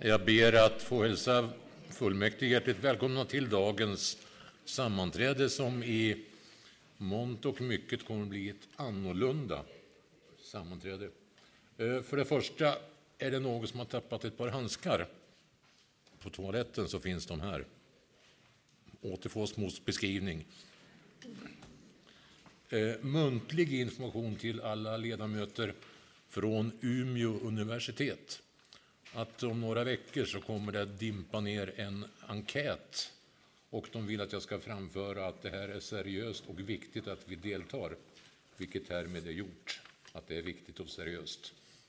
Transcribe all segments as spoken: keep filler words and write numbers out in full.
Jag ber att få hälsa fullmäktige hjärtligt välkomna till dagens sammanträde som i mångt och mycket kommer att bli ett annorlunda sammanträde. För det första är det någon som har tappat ett par handskar. På toaletten så finns de här. Återfås mot beskrivning. Muntlig information till alla ledamöter från Umeå universitet. Att om några veckor så kommer det att dimpa ner en enkät och de vill att jag ska framföra att det här är seriöst och viktigt att vi deltar, vilket härmed är gjort, att det är viktigt och seriöst.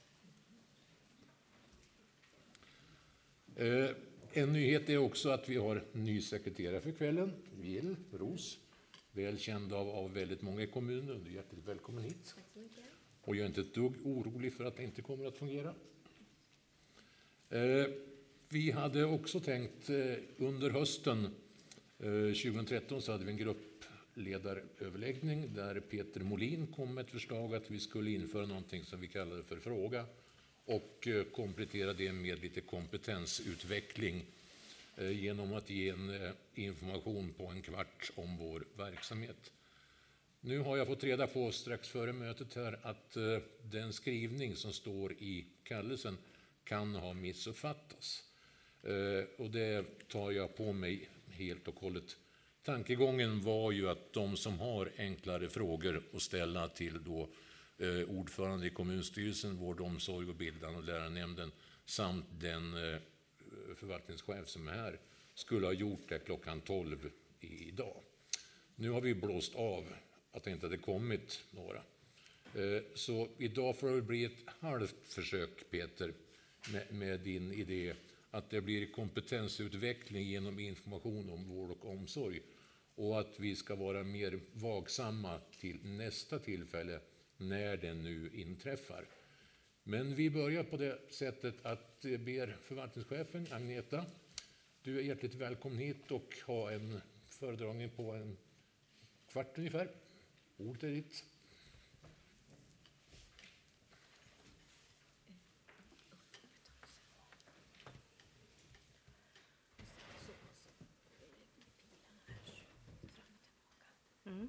Eh, en nyhet är också att vi har ny sekreterare för kvällen, Vill Ros, väl känd av, av väldigt många kommuner. Du är hjärtligt välkommen hit. Och jag är inte ett dugg orolig för att det inte kommer att fungera. Eh, vi hade också tänkt eh, under hösten eh, tjugohundratretton så hade vi en gruppledaröverläggning där Peter Molin kom med ett förslag att vi skulle införa någonting som vi kallade för fråga och eh, komplettera det med lite kompetensutveckling eh, genom att ge en eh, information på en kvart om vår verksamhet. Nu har jag fått reda på strax före mötet här att eh, den skrivning som står i kallelsen kan ha missuppfattats. Eh, och det tar jag på mig helt och hållet. Tankegången var ju att de som har enklare frågor att ställa till då, eh, ordförande i kommunstyrelsen, vård, omsorg och bildande och lärarnämnden samt den eh, förvaltningschef som är här skulle ha gjort det klockan tolv idag. Nu har vi blåst av att det inte hade kommit några. Eh, så idag får det bli ett halvt försök, Peter, Med, med din idé att det blir kompetensutveckling genom information om vård och omsorg och att vi ska vara mer vaksamma till nästa tillfälle när det nu inträffar. Men vi börjar på det sättet att ber förvaltningschefen Agneta, du är hjärtligt välkommen hit och ha en föredragning på en kvart ungefär. Ordet är ditt. Mm.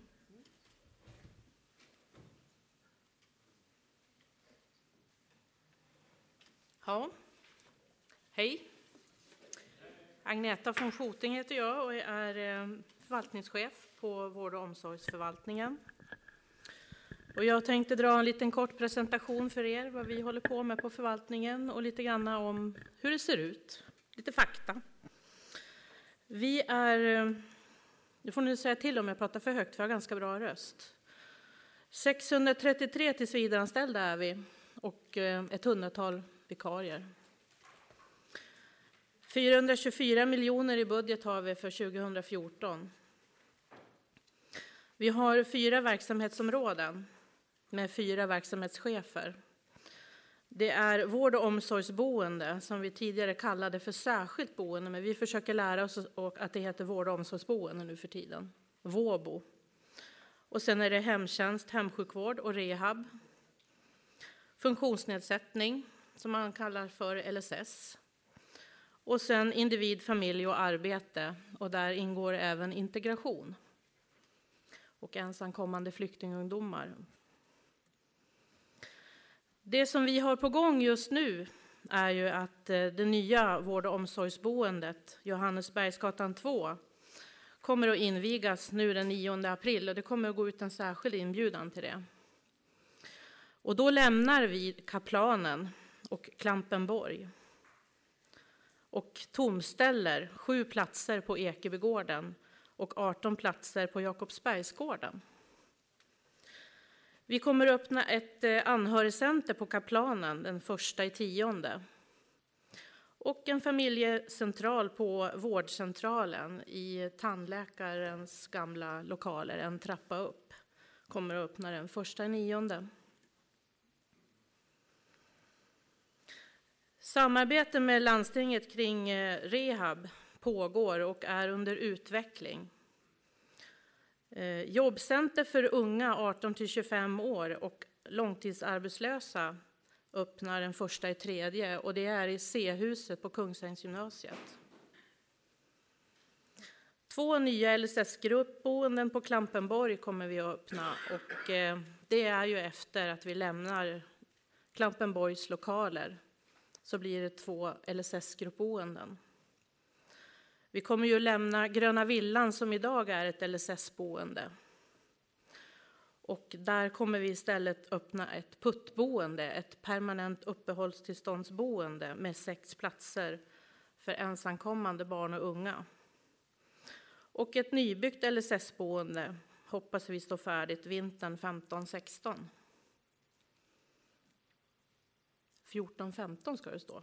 Ja, hej. Agneta von Schoting heter jag och är förvaltningschef på vård- och omsorgsförvaltningen. Och jag tänkte dra en liten kort presentation för er vad vi håller på med på förvaltningen och lite grann om hur det ser ut, lite fakta. Vi är... Nu får ni säga till om jag pratar för högt, för jag har ganska bra röst. sexhundratrettiotre tillsvidareanställda är vi och ett hundratal vikarier. fyrahundratjugofyra miljoner i budget har vi för tjugohundrafjorton. Vi har fyra verksamhetsområden med fyra verksamhetschefer. Det är vård- och omsorgsboende som vi tidigare kallade för särskilt boende, men vi försöker lära oss att det heter vård- och omsorgsboende nu för tiden. Våbo. Och sen är det hemtjänst, hemsjukvård och rehab. Funktionsnedsättning som man kallar för L S S. Och sen individ, familj och arbete, och där ingår även integration. Och ensamkommande flyktingungdomar. Det som vi har på gång just nu är ju att det nya vård- och omsorgsboendet, Johannesbergsgatan två, kommer att invigas nu den nionde april och det kommer att gå ut en särskild inbjudan till det. Och då lämnar vi Kaplanen och Klampenborg och tomställer sju platser på Ekebygården och arton platser på Jakobsbergsgården. Vi kommer att öppna ett anhörigcenter på Kaplanen den första i tionde. Och en familjecentral på vårdcentralen i tandläkarens gamla lokaler, en trappa upp, kommer att öppna den första i nionde. Samarbete med landstinget kring rehab pågår och är under utveckling. Jobbcenter för unga arton till tjugofem år och långtidsarbetslösa öppnar den första i tredje, och det är i C-huset på Kungsängsgymnasiet. Två nya L S S-gruppboenden på Klampenborg kommer vi att öppna, och det är ju efter att vi lämnar Klampenborgs lokaler, så blir det två L S S-gruppboenden. Vi kommer ju lämna Gröna villan som idag är ett L S S-boende. Och där kommer vi istället öppna ett puttboende, ett permanent uppehållstillståndsboende med sex platser för ensamkommande barn och unga. Och ett nybyggt L S S-boende hoppas vi stå färdigt vintern femton sexton. fjorton femton ska det stå.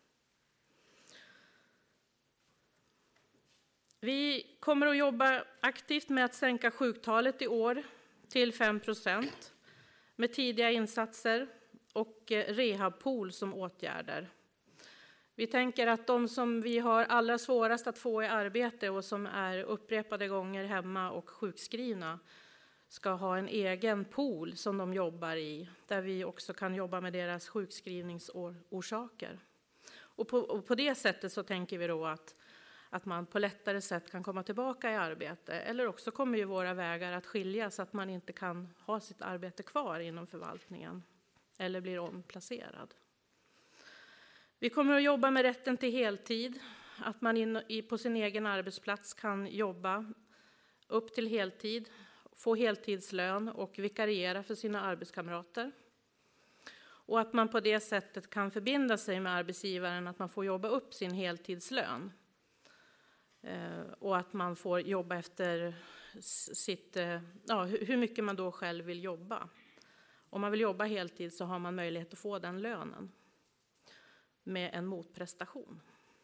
Vi kommer att jobba aktivt med att sänka sjuktalet i år till fem procent med tidiga insatser och rehabpool som åtgärder. Vi tänker att de som vi har allra svårast att få i arbete och som är upprepade gånger hemma och sjukskrivna ska ha en egen pool som de jobbar i, där vi också kan jobba med deras sjukskrivningsorsaker. Och på, och på det sättet så tänker vi då att, att man på lättare sätt kan komma tillbaka i arbete, eller också kommer ju våra vägar att skiljas så att man inte kan ha sitt arbete kvar inom förvaltningen eller blir omplacerad. Vi kommer att jobba med rätten till heltid, att man in, i, på sin egen arbetsplats kan jobba upp till heltid, få heltidslön och vikariera för sina arbetskamrater. Och att man på det sättet kan förbinda sig med arbetsgivaren att man får jobba upp sin heltidslön. Eh, och att man får jobba efter sitt, eh, ja, hur mycket man då själv vill jobba. Om man vill jobba heltid så har man möjlighet att få den lönen med en motprestation.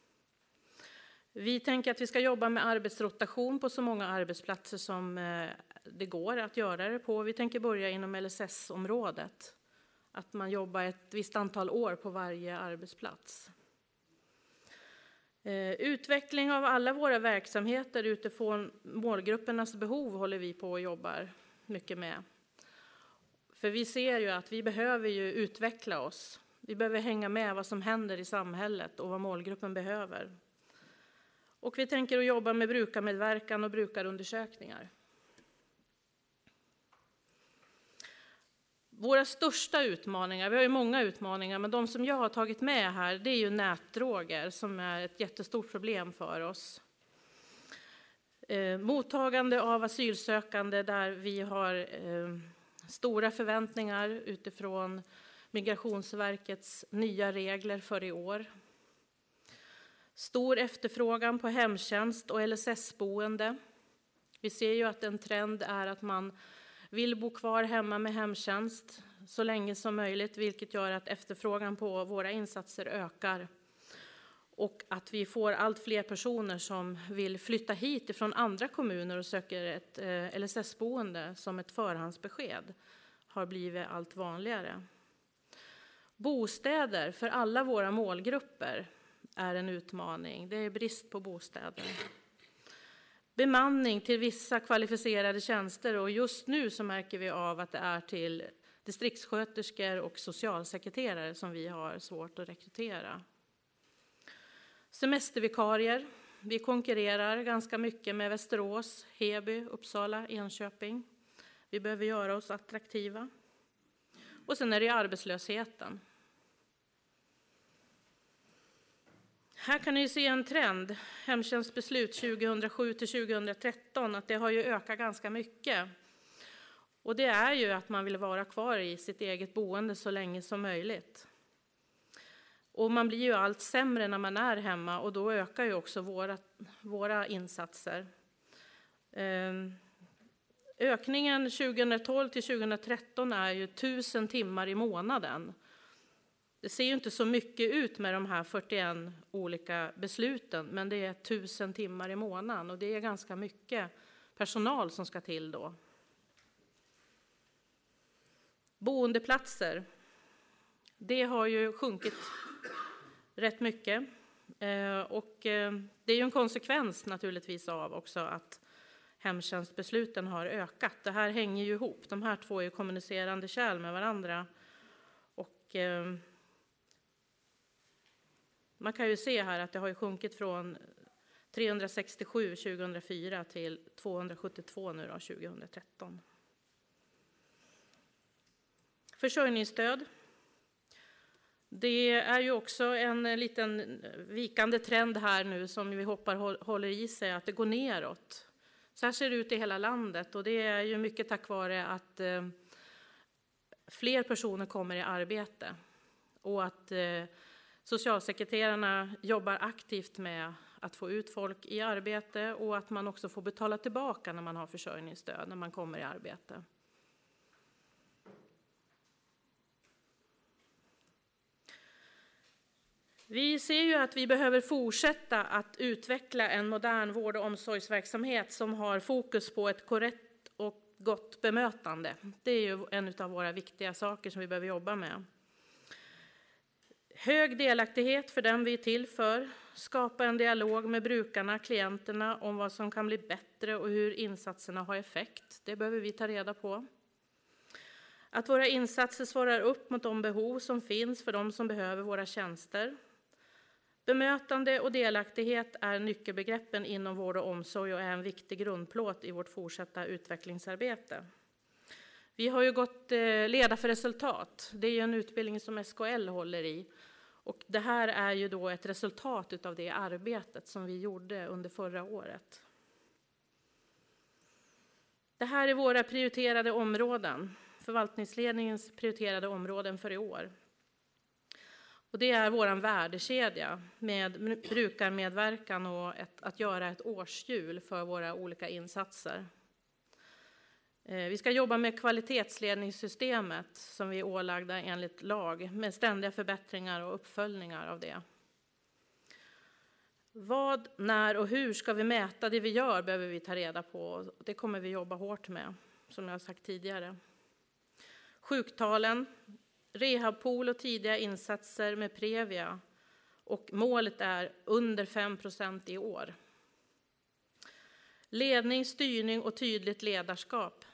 Vi tänker att vi ska jobba med arbetsrotation på så många arbetsplatser som det går att göra det på. Vi tänker börja inom L S S-området. Att man jobbar ett visst antal år på varje arbetsplats. Utveckling av alla våra verksamheter utifrån målgruppernas behov håller vi på och jobbar mycket med. För vi ser ju att vi behöver ju utveckla oss. Vi behöver hänga med vad som händer i samhället och vad målgruppen behöver. Och vi tänker att jobba med brukarmedverkan och brukarundersökningar. Våra största utmaningar, vi har ju många utmaningar, men de som jag har tagit med här, det är ju nätdroger som är ett jättestort problem för oss. Eh, mottagande av asylsökande där vi har eh, stora förväntningar utifrån Migrationsverkets nya regler för i år. Stor efterfrågan på hemtjänst och L S S-boende. Vi ser ju att en trend är att man vill bo kvar hemma med hemtjänst så länge som möjligt, vilket gör att efterfrågan på våra insatser ökar. Och att vi får allt fler personer som vill flytta hit ifrån andra kommuner och söker ett L S S-boende som ett förhandsbesked har blivit allt vanligare. Bostäder för alla våra målgrupper är en utmaning. Det är brist på bostäder. Bemanning till vissa kvalificerade tjänster, och just nu så märker vi av att det är till distriktssköterskor och socialsekreterare som vi har svårt att rekrytera. Semestervikarier. Vi konkurrerar ganska mycket med Västerås, Heby, Uppsala, Enköping. Vi behöver göra oss attraktiva. Och sen är det arbetslösheten. Här kan ni se en trend, hemtjänstbeslut tjugohundrasju till tjugohundratretton, att det har ju ökat ganska mycket. Och det är ju att man vill vara kvar i sitt eget boende så länge som möjligt. Och man blir ju allt sämre när man är hemma, och då ökar ju också våra, våra insatser. Ökningen tjugohundratolv till tjugohundratretton är ju tusen timmar i månaden. Det ser ju inte så mycket ut med de här fyrtioen olika besluten, men det är tusen timmar i månaden, och det är ganska mycket personal som ska till då. Boendeplatser. Det har ju sjunkit rätt mycket, och det är ju en konsekvens naturligtvis av också att hemtjänstbesluten har ökat. Det här hänger ju ihop. De här två är kommunicerande kärl med varandra. Och Man kan ju se här att det har ju sjunkit från trehundrasextiosju tjugohundrafyra till tvåhundrasjuttiotvå nu då, tjugohundratretton. Försörjningsstöd. Det är ju också en liten vikande trend här nu som vi hoppas håller i sig, att det går neråt. Så här ser det ut i hela landet, och det är ju mycket tack vare att eh, fler personer kommer i arbete och att eh, socialsekreterarna jobbar aktivt med att få ut folk i arbete, och att man också får betala tillbaka när man har försörjningsstöd när man kommer i arbete. Vi ser ju att vi behöver fortsätta att utveckla en modern vård- och omsorgsverksamhet som har fokus på ett korrekt och gott bemötande. Det är ju en av våra viktiga saker som vi behöver jobba med. Hög delaktighet för den vi är till för. Skapa en dialog med brukarna, klienterna, om vad som kan bli bättre och hur insatserna har effekt. Det behöver vi ta reda på. Att våra insatser svarar upp mot de behov som finns för de som behöver våra tjänster. Bemötande och delaktighet är nyckelbegreppen inom vård och omsorg och är en viktig grundplåt i vårt fortsatta utvecklingsarbete. Vi har ju gått Leda för resultat. Det är ju en utbildning som S K L håller i. Och det här är ju då ett resultat av det arbetet som vi gjorde under förra året. Det här är våra prioriterade områden. Förvaltningsledningens prioriterade områden för i år. Och det är vår värdekedja med brukarmedverkan och ett, att göra ett årshjul för våra olika insatser. Vi ska jobba med kvalitetsledningssystemet som vi är ålagda enligt lag, med ständiga förbättringar och uppföljningar av det. Vad, när och hur ska vi mäta det vi gör behöver vi ta reda på. Det kommer vi jobba hårt med, som jag har sagt tidigare. Sjuktalen, rehabpool och tidiga insatser med Previa. Och målet är under fem procent i år. Ledning, styrning och tydligt ledarskap.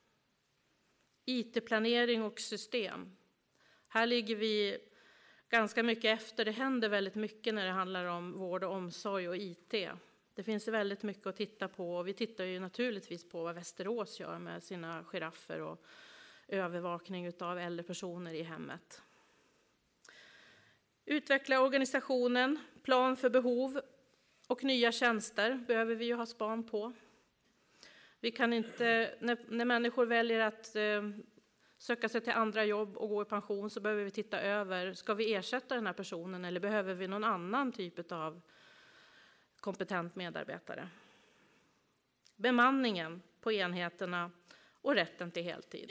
I T-planering och system. Här ligger vi ganska mycket efter. Det händer väldigt mycket när det handlar om vård och omsorg och I T. Det finns väldigt mycket att titta på. Vi tittar ju naturligtvis på vad Västerås gör med sina giraffer och övervakning av äldre personer i hemmet. Utveckla organisationen, plan för behov och nya tjänster behöver vi ju ha span på. Vi kan inte, när, när människor väljer att eh, söka sig till andra jobb och gå i pension, så behöver vi titta över, ska vi ersätta den här personen eller behöver vi någon annan typ av kompetent medarbetare? Bemanningen på enheterna och rätten till heltid.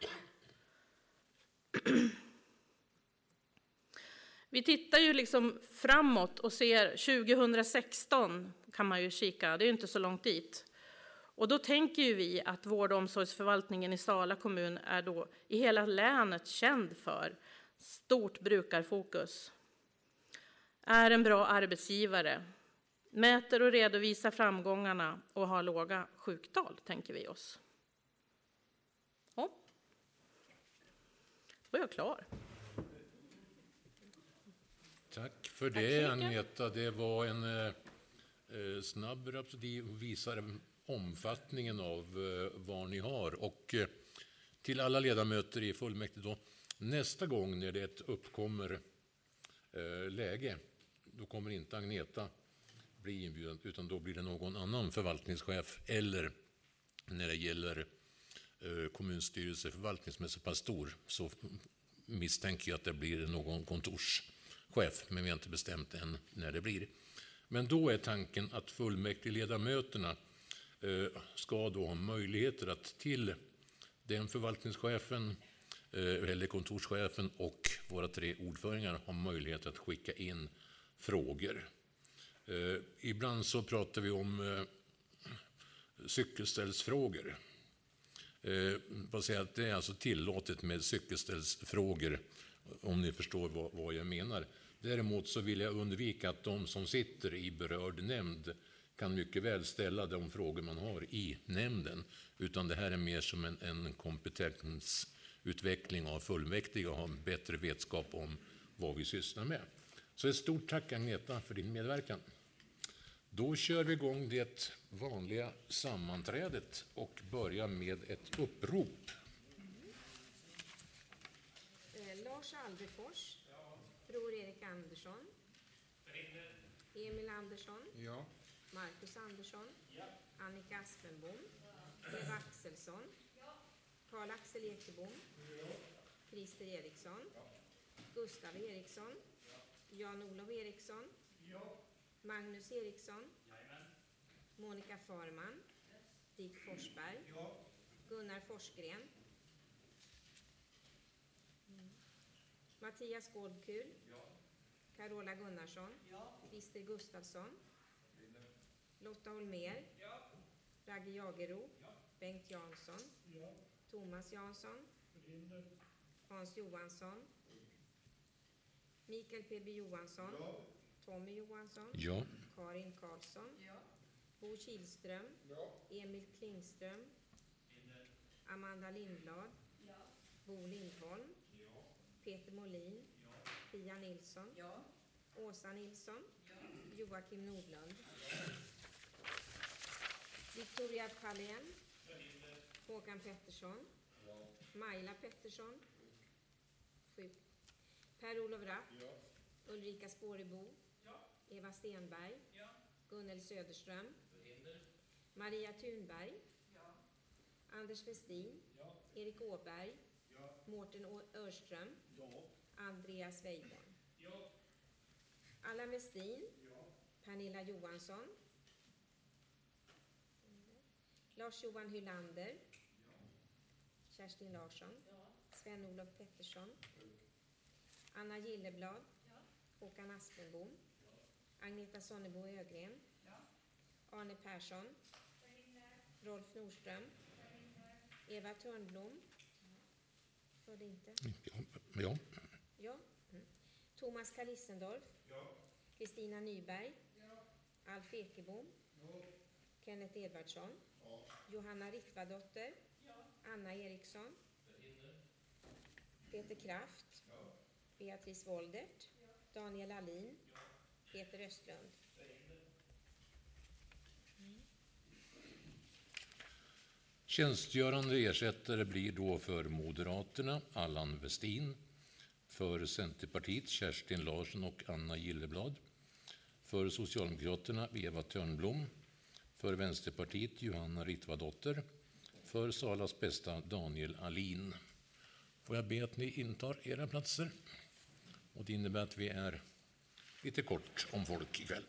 Vi tittar ju liksom framåt och ser tjugohundrasexton kan man ju kika, det är ju inte så långt dit. Och då tänker ju vi att vård- och omsorgsförvaltningen i Sala kommun är då i hela länet känd för stort brukarfokus. Är en bra arbetsgivare, mäter och redovisar framgångarna och har låga sjuktal, tänker vi oss. Ja, då är jag klar. Tack för det, Agneta. Det var en eh, snabb rapsodi och visar omfattningen av eh, vad ni har. Och eh, till alla ledamöter i fullmäktige då, nästa gång när det uppkommer eh, läge, då kommer inte Agneta bli inbjuden, utan då blir det någon annan förvaltningschef, eller när det gäller eh, kommunstyrelse, förvaltningsmässigt pass stor, så misstänker jag att det blir någon kontorschef, men vi har inte bestämt än när det blir. Men då är tanken att fullmäktigeledamöterna eh, ska då ha möjligheter att till den förvaltningschefen eh, eller kontorschefen och våra tre ordförande har möjlighet att skicka in frågor. Eh, ibland så pratar vi om eh, cykelställsfrågor. Eh, vad säger att det är alltså tillåtet med cykelställsfrågor, om ni förstår vad, vad jag menar. Däremot så vill jag undvika att de som sitter i berörd nämnd kan mycket väl ställa de frågor man har i nämnden, utan det här är mer som en, en kompetensutveckling av fullmäktige och ha en bättre vetskap om vad vi sysslar med. Så ett stort tack Agneta för din medverkan. Då kör vi igång det vanliga sammanträdet och börjar med ett upprop. Eh, Lars Alvefors. Ja. Bror Erik Andersson. Förhinder. Emil Andersson. Ja. Marcus Andersson. Ja. Annika Aspenbom. Ja. Eva Axelsson. Ja. Karl-Axel Ekebom. Ja. Christer Eriksson. Ja. Gustav Eriksson. Ja. Jan-Olof Eriksson. Ja. Magnus Eriksson. Jajamän. Monica Farman. Yes. Dick Forsberg. Ja. Gunnar Forsgren. Mm. Mattias Gårdkul. Ja. Carola Gunnarsson. Ja. Christer Gustafsson. Vinner. Lotta Holmer. Ja. Ragge Jagero. Ja. Bengt Jansson. Ja. Thomas Jansson. Vinner. Hans Johansson. Mikael P B Johansson. Ja. Tommy Johansson. Ja. Karin Karlsson. Ja. Bo Kihlström. Ja. Emil Klingström. Vinner. Amanda Lindblad. Ja. Bo Lindholm. Ja. Peter Molin. Ja. Pia Nilsson. Ja. Åsa Nilsson. Ja. Joakim Nordlund. Ja. Victoria Palén. Håkan Pettersson. Ja. Majla Pettersson. Sju. Per-Olof Rapp. Ja. Ulrika Spårebo. Ja. Eva Stenberg. Ja. Gunnel Söderström. Förhinder. Maria Thunberg. Ja. Anders Westin. Ja. Erik Åberg. Ja. Mårten Å- Örström. Ja. Andreas Weiborn. Ja. Allan Westin. Ja. Pernilla Johansson. Lars-Johan Hylander. Ja. Kerstin Larsson. Ja. Sven-Olof Pettersson. Ja. Anna Gilleblad. Ja. Håkan Aspenbom. Ja. Agneta Sonnebo Ögren. Ja. Arne Persson. Förhinder. Rolf Nordström. Förhinder. Eva Törnblom. Hörde inte. Ja. Ja. Mm. Thomas Kalissendorf. Ja. Kristina Nyberg. Ja. Alf Ekebom. Ja. Kenneth Edvardsson. Ja. Johanna Rittvadotter. Ja. Anna Eriksson. Förhinder. Peter Kraft. Ja. Beatrice Woldert. Ja. Daniel Alin. Ja. Peter Östlund. Mm. Tjänstgörande ersättare blir då för Moderaterna Allan Westin, för Centerpartiet Kerstin Larsson och Anna Gilleblad, för Socialdemokraterna Eva Törnblom, för Vänsterpartiet Johanna Rittvadotter, för Salas bästa Daniel Alin. Får jag be att ni intar era platser? Och det innebär att vi är lite kort om folk ikväll.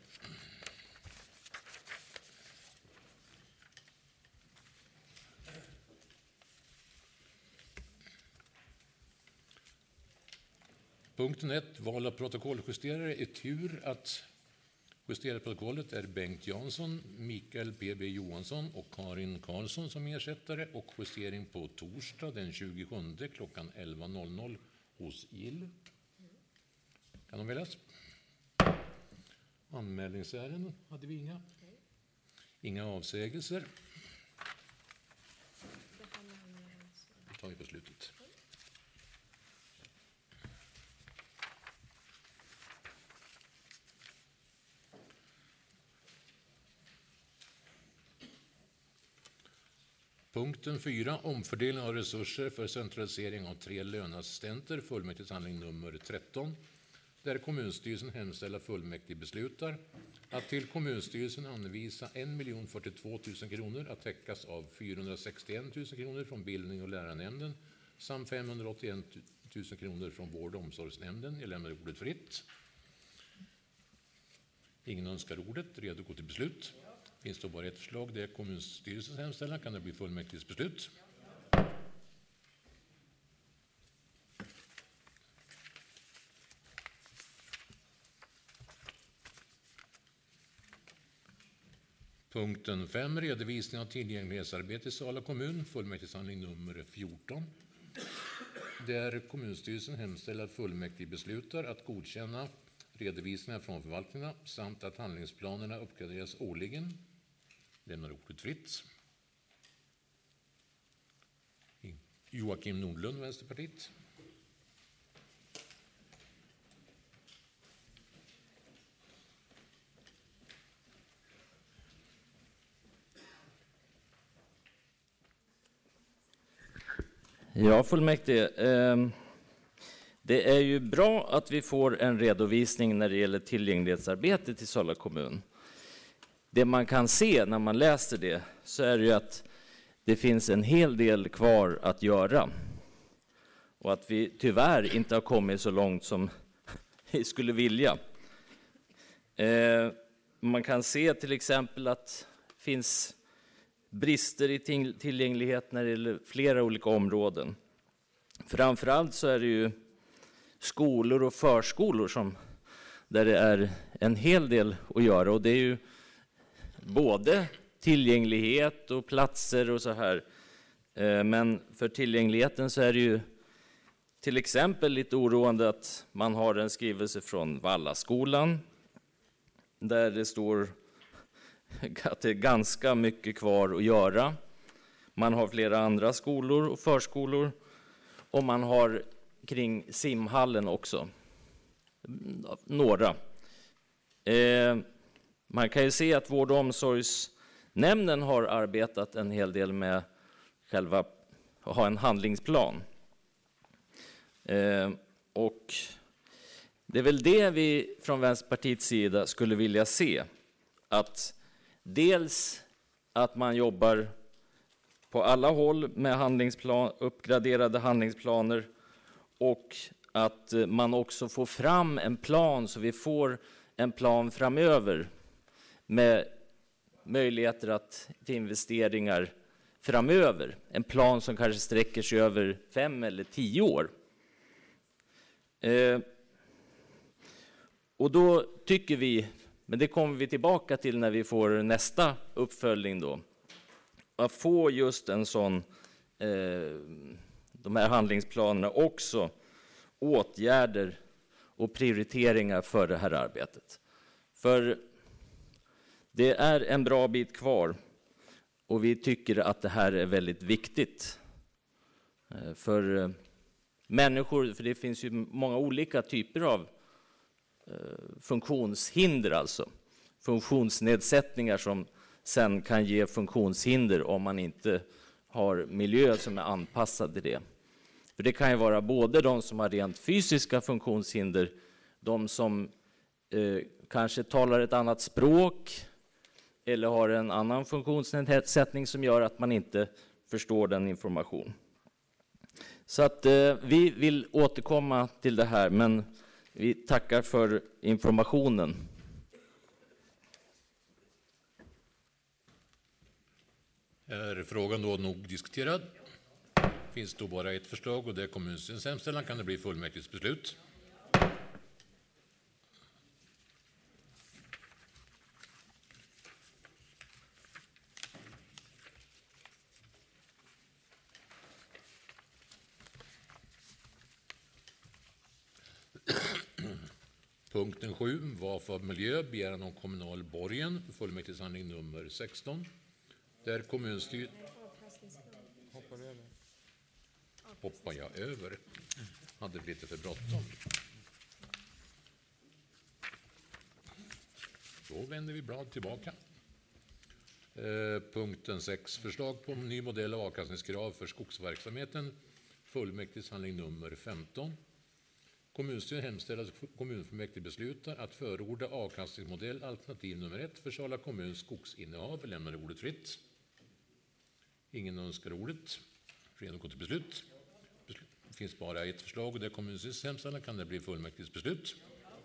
Punkten ett, val av protokolljusterare. I tur att justera protokollet är Bengt Jansson, Mikael P B Johansson och Karin Karlsson som ersättare, och justering på torsdag den tjugosjunde klockan elva noll noll hos Gill. Kan de väljas? Anmälningsärenden hade vi inga. Inga avsägelser. Det tar vi på slutet. Punkten fyra, omfördelning av resurser för centralisering av tre löneassistenter, fullmäktigehandling nummer tretton, där kommunstyrelsen hemställer fullmäktige beslutar att till kommunstyrelsen anvisa en miljon fyrtiotvå tusen kronor att täckas av fyrahundrasextioen tusen kronor från bildning- och lärarnämnden samt femhundraåttioen tusen kronor från vård- och omsorgsnämnden. Jag lämnar ordet fritt. Ingen önskar ordet. Redo att gå till beslut. Finns det bara ett förslag, det är kommunstyrelsens hemställan. Kan det bli fullmäktiges beslut? Punkten fem, redovisning av tillgänglighetsarbete i Sala kommun, fullmäktigehandling nummer fjorton. Där kommunstyrelsen hemställer att fullmäktige beslutar att godkänna redovisningar från förvaltningarna samt att handlingsplanerna uppgraderas årligen. Lämnar ordet fritt. Joakim Nordlund, Vänsterpartiet. Ja, fullmäktige. Eh, det är ju bra att vi får en redovisning när det gäller tillgänglighetsarbetet i Sala kommun. Det man kan se när man läser det så är det ju att det finns en hel del kvar att göra. Och att vi tyvärr inte har kommit så långt som vi skulle vilja. Eh, man kan se till exempel att det finns brister i tillgänglighet när det gäller flera olika områden. Framförallt så är det ju skolor och förskolor som, där det är en hel del att göra. Och det är ju både tillgänglighet och platser och så här. Men för tillgängligheten så är det ju till exempel lite oroande att man har en skrivelse från Vallaskolan där det står att det är ganska mycket kvar att göra. Man har flera andra skolor och förskolor och man har kring simhallen också. Några. Eh, man kan ju se att vård- och omsorgsnämnden har arbetat en hel del med själva att ha en handlingsplan. Eh, och det är väl det vi från Vänsterpartiets sida skulle vilja se. Att dels att man jobbar på alla håll med handlingsplan, uppgraderade handlingsplaner och att man också får fram en plan så vi får en plan framöver med möjligheter att, till investeringar framöver. En plan som kanske sträcker sig över fem eller tio år. Eh, och då tycker vi, men det kommer vi tillbaka till när vi får nästa uppföljning då, att få just en sån, eh, de här handlingsplanerna också, åtgärder och prioriteringar för det här arbetet. För det är en bra bit kvar och vi tycker att det här är väldigt viktigt eh, för eh, människor, för det finns ju många olika typer av eh, funktionshinder, alltså funktionsnedsättningar som sen kan ge funktionshinder om man inte har miljö som är anpassad till det. För det kan ju vara både de som har rent fysiska funktionshinder, de som eh, kanske talar ett annat språk eller har en annan funktionsnedsättning som gör att man inte förstår den information. Så att eh, vi vill återkomma till det här, men vi tackar för informationen. Är frågan då nog diskuterad? Finns då bara ett förslag och det är kommunstyrelsens hemställan. Kan det bli fullmäktiges beslut? Punkten sju, vad för miljö, begäran om kommunal borgen för fullmäktigeshandling nummer sexton. Där kommunstyr... Hoppar jag över. Hade blivit lite för bråttom. Då vänder vi blad tillbaka. Eh, punkten sex, förslag på ny modell av avkastningskrav för skogsverksamheten. Fullmäktigeshandling nummer femton. Kommunstyrelsen hemställer att kommunfullmäktige beslutar att förorda avkastningsmodell alternativ nummer ett för Sala kommuns skogsinnehav. Lämnar ordet fritt. Ingen önskar ordet. Redan gå till beslut. Det finns bara ett förslag och det är kommunstyrelsens hemställan. Kan det bli fullmäktiges beslut?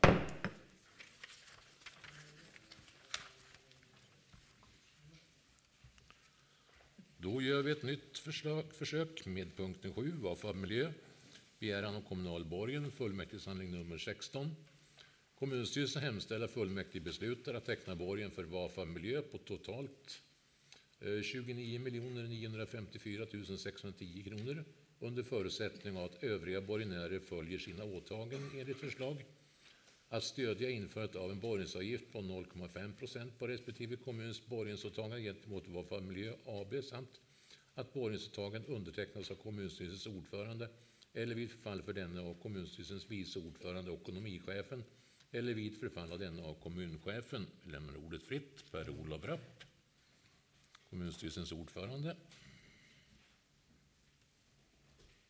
Då gör vi ett nytt förslag, försök med punkten sju, vad för miljö. Begäran om kommunal borgen, fullmäktigeshandling nummer sexton. Kommunstyrelsen hemställer fullmäktige beslutar att teckna borgen för vad för miljö på totalt tjugonio miljoner niohundrafemtiofyra tusen sexhundratio kronor under förutsättning av att övriga borgenärer följer sina åtaganden enligt förslag. Att stödja införandet av en borgensavgift på noll komma fem procent på respektive kommuns borgensåtagande gentemot vad för miljö A B samt att borgensåtaganden undertecknas av kommunstyrelsens ordförande eller vid förfall för denna av kommunstyrelsens vice ordförande och ekonomichefen eller vid förfall av denna av kommunchefen. Lämnar ordet fritt. Per-Olof Rapp, kommunstyrelsens ordförande.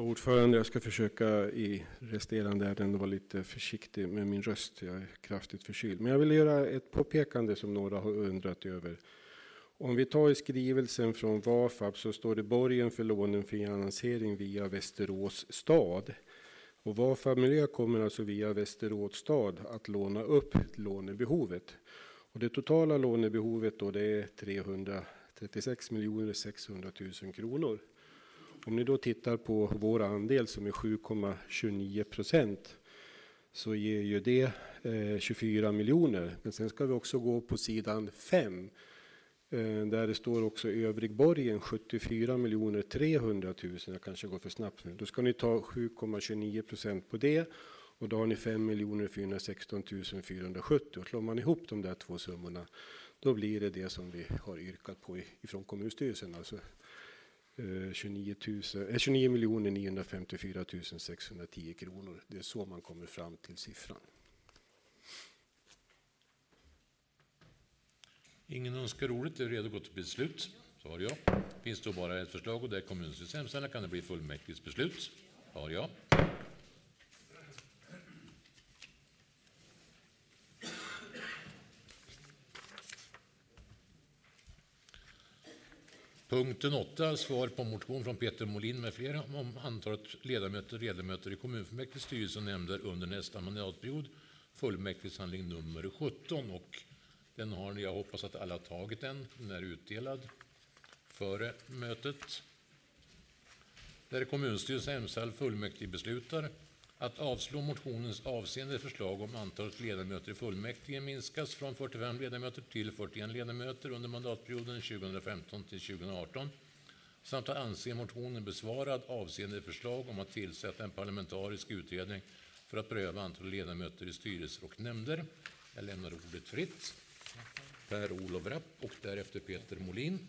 ordförande, jag ska försöka i resterande ärenden vara lite försiktig med min röst. Jag är kraftigt förkyld. Men jag vill göra ett påpekande som några har undrat över. Om vi tar i skrivelsen från V A F A B så står det borgen för lånen för finansiering via Västerås stad. Och V A F A B Miljö kommer alltså via Västerås stad att låna upp lånebehovet. Och det totala lånebehovet då det är trehundratrettiosex miljoner sexhundratusen kronor. Om ni då tittar på vår andel som är sju komma tjugonio procent så ger ju det eh, tjugofyra miljoner. Men sen ska vi också gå på sidan fem eh, där det står också övrig borgen sjuttiofyra miljoner trehundratusen. Jag kanske går för snabbt nu. Då ska ni ta sju komma tjugonio procent på det och då har ni fem miljoner fyrahundrasexton tusen fyrahundrasjuttio. Och slår man ihop de där två summorna då blir det det som vi har yrkat på ifrån kommunstyrelsen. Alltså tjugonio miljoner niohundrafemtiofyra tusen sexhundratio kronor. Det är så man kommer fram till siffran. Ingen önskar ordet, det är redo att gå till beslut. Så har jag. Finns då bara ett förslag och det är kommunstyrelsens hemställan kan det bli fullmäktiges beslut. Har jag. Punkten åtta, svar på motion från Peter Molin med flera om antalet ledamöter, ledamöter i kommunfullmäktige styrelse och nämnder under nästa mandatperiod. Fullmäktigeshandling nummer sjutton och den har ni, jag hoppas att alla har tagit den, den är utdelad före mötet. Där kommunstyrelsen hemställan fullmäktige beslutar att avslå motionens avseende förslag om antalet ledamöter i fullmäktige minskas från fyrtiofem ledamöter till fyrtioen ledamöter under mandatperioden tjugohundrafemton till tjugohundraarton samt att anse motionen besvarad avseende förslag om att tillsätta en parlamentarisk utredning för att pröva antalet ledamöter i styrelser och nämnder. Jag lämnar ordet fritt. Per-Olof Rapp och därefter Peter Molin.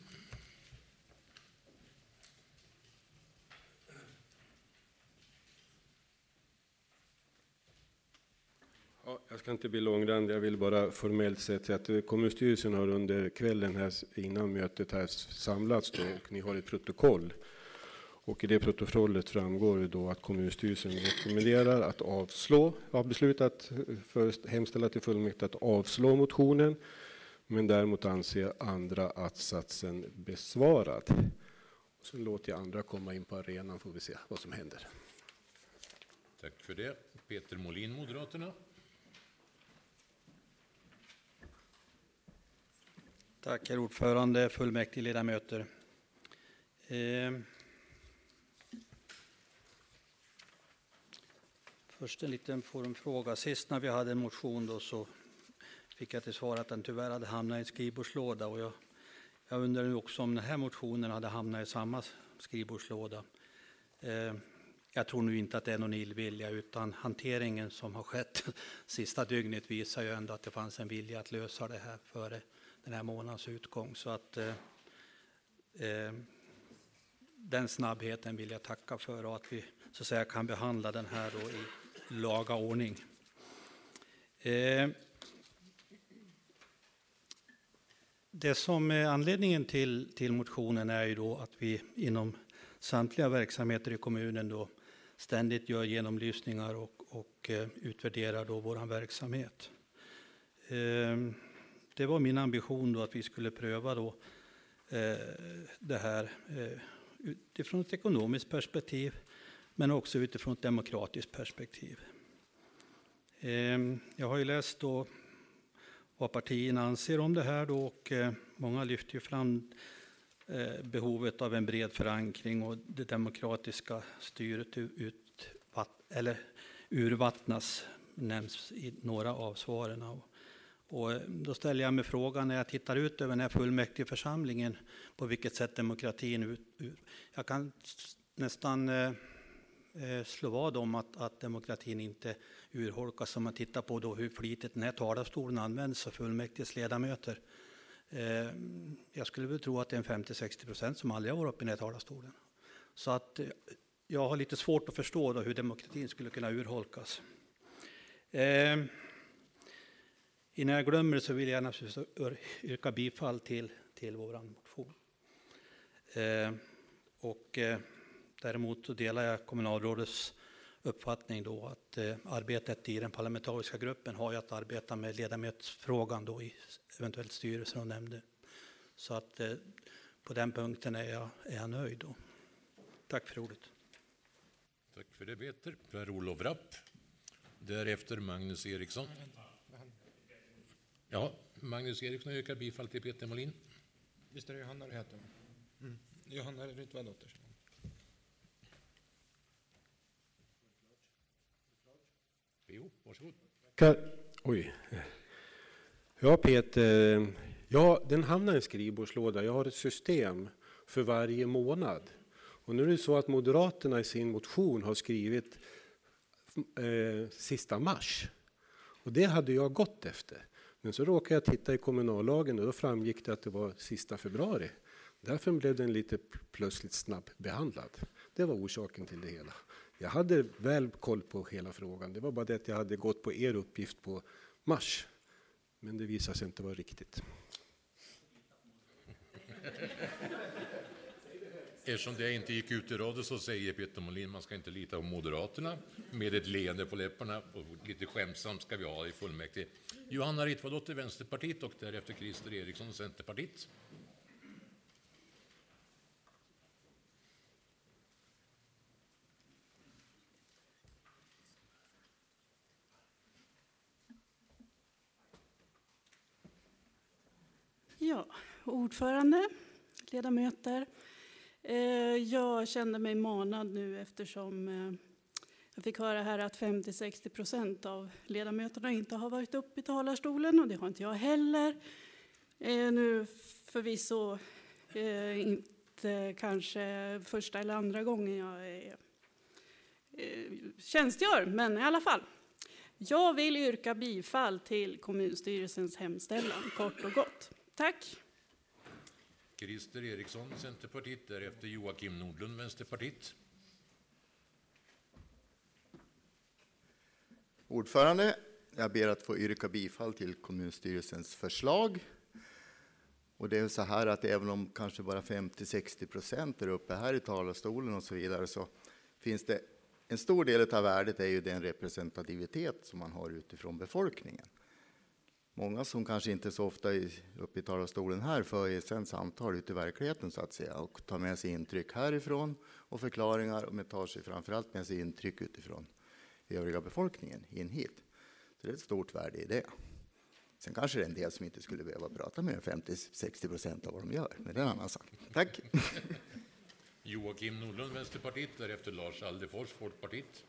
Ja, jag ska inte bli långrandig, jag vill bara formellt säga att kommunstyrelsen har under kvällen här innan mötet här samlats då, och ni har ett protokoll. Och i det protokollet framgår det då att kommunstyrelsen rekommenderar att avslå, har beslutat först hemställa till fullmäktige att avslå motionen, men däremot anser andra att-satsen besvarad. Och så låter jag andra komma in på arenan, får vi se vad som händer. Tack för det. Peter Molin, Moderaterna. Tack herr ordförande, fullmäktige ledamöter. Eh, först en liten formfråga. Sist när vi hade en motion då så fick jag till svar att den tyvärr hade hamnat i en skrivbordslåda. Och jag, jag undrar nu också om den här motionen hade hamnat i samma skrivbordslåda. Eh, jag tror nu inte att det är någon illvilja utan hanteringen som har skett sista dygnet visar ju ändå att det fanns en vilja att lösa det här före den här månadens utgång. Så att eh, eh, den snabbheten vill jag tacka för och att vi så att säga kan behandla den här då i laga ordning. Eh, det som är anledningen till, till motionen är ju då att vi inom samtliga verksamheter i kommunen då ständigt gör genomlysningar och, och eh, utvärderar då vår verksamhet. Eh, Det var min ambition då att vi skulle pröva då, eh, det här eh, utifrån ett ekonomiskt perspektiv men också utifrån ett demokratiskt perspektiv. Eh, jag har ju läst då vad partierna anser om det här då, och eh, många lyfter ju fram eh, behovet av en bred förankring och det demokratiska styret ut, eller urvattnas nämns i några av svaren. Och, Och då ställer jag mig frågan när jag tittar ut över den här fullmäktigeförsamlingen på vilket sätt demokratin ut, ut. Jag kan nästan eh, slå vad om att, att demokratin inte urholkas om man tittar på då hur flitigt den här talarstolen används av fullmäktiges ledamöter. Eh, jag skulle väl tro att det är en femtio till sextio procent som aldrig har varit uppe i den här talarstolen. Så att eh, jag har lite svårt att förstå då hur demokratin skulle kunna urholkas. Eh, Innan jag glömmer det så vill jag naturligtvis yrka bifall till, till vår motion. Eh, och eh, Däremot så delar jag kommunalrådets uppfattning då att eh, arbetet i den parlamentariska gruppen har ju att arbeta med ledamötsfrågan då i eventuellt styrelser och nämnder. Så att eh, på den punkten är jag, är jag nöjd då. Tack för ordet. Tack för det, Peter. Per-Olof Rapp. Därefter Magnus Eriksson. Ja, Magnus Eriksson yrkar bifall till Peter Molin. Visst är det Johanna det heter? Mm. Johanna Rytvadotter. Jo, varsågod. Oj. Ja, Peter. Ja, den hamnar i en skrivbordslåda. Jag har ett system för varje månad. Och nu är det så att Moderaterna i sin motion har skrivit eh, sista mars. Och det hade jag gått efter. Men så råkade jag titta i kommunallagen och då framgick det att det var sista februari. Därför blev den lite plötsligt snabb behandlad. Det var orsaken till det hela. Jag hade väl koll på hela frågan. Det var bara det att jag hade gått på er uppgift på mars. Men det visade sig inte vara riktigt. Eftersom det inte gick ut i radio så säger Peter Molin man ska inte lita på Moderaterna. Med ett leende på läpparna och lite skämtsamt ska vi ha i fullmäktige. Johanna Rytvadotter, Vänsterpartiet, och därefter Christer Eriksson, Centerpartiet. Ja, ordförande, ledamöter. Jag kände mig manad nu eftersom jag fick höra här att femtio till sextio procent av ledamöterna inte har varit uppe i talarstolen, och det har inte jag heller. Nu förvisso inte kanske första eller andra gången jag är, tjänstgör, men i alla fall. Jag vill yrka bifall till kommunstyrelsens hemställan, kort och gott. Tack. Christer Eriksson, Centerpartiet, därefter Joakim Nordlund, Vänsterpartiet. Ordförande, jag ber att få yrka bifall till kommunstyrelsens förslag. Och det är så här att även om kanske bara femtio till sextio procent är uppe här i talarstolen och så vidare, så finns det en stor del av värdet är ju den representativitet som man har utifrån befolkningen. Många som kanske inte så ofta är uppe i talarstolen här för sen samtal ute i verkligheten så att säga, och tar med sig intryck härifrån och förklaringar, och med tar sig framförallt med sig intryck utifrån övriga befolkningen in hit. Så det är ett stort värde i det. Sen kanske det är en del som inte skulle behöva prata med femtio till sextio procent av vad de gör, men det är en annan sak. Tack! Joakim Nordlund, Vänsterpartiet, därefter Lars Aldefors, Folkpartiet.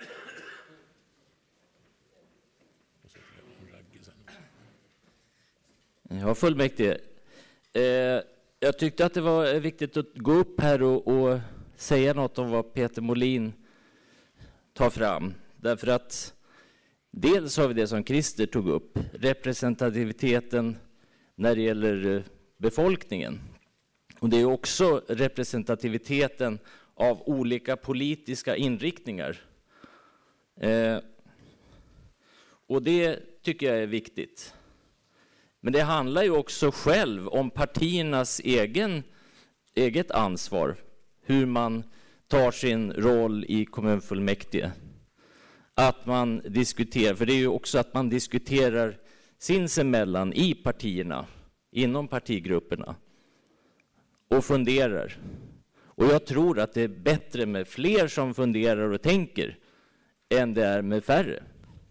Ja, fullmäktige. Eh, jag tyckte att det var viktigt att gå upp här och, och säga något om vad Peter Molin tar fram. Därför att dels har vi det som Christer tog upp, representativiteten när det gäller befolkningen. Och det är också representativiteten av olika politiska inriktningar. Eh, och det tycker jag är viktigt. Men det handlar ju också själv om partiernas egen, eget ansvar. Hur man tar sin roll i kommunfullmäktige. Att man diskuterar, för det är ju också att man diskuterar sinsemellan i partierna, inom partigrupperna. Och funderar. Och jag tror att det är bättre med fler som funderar och tänker än det är med färre.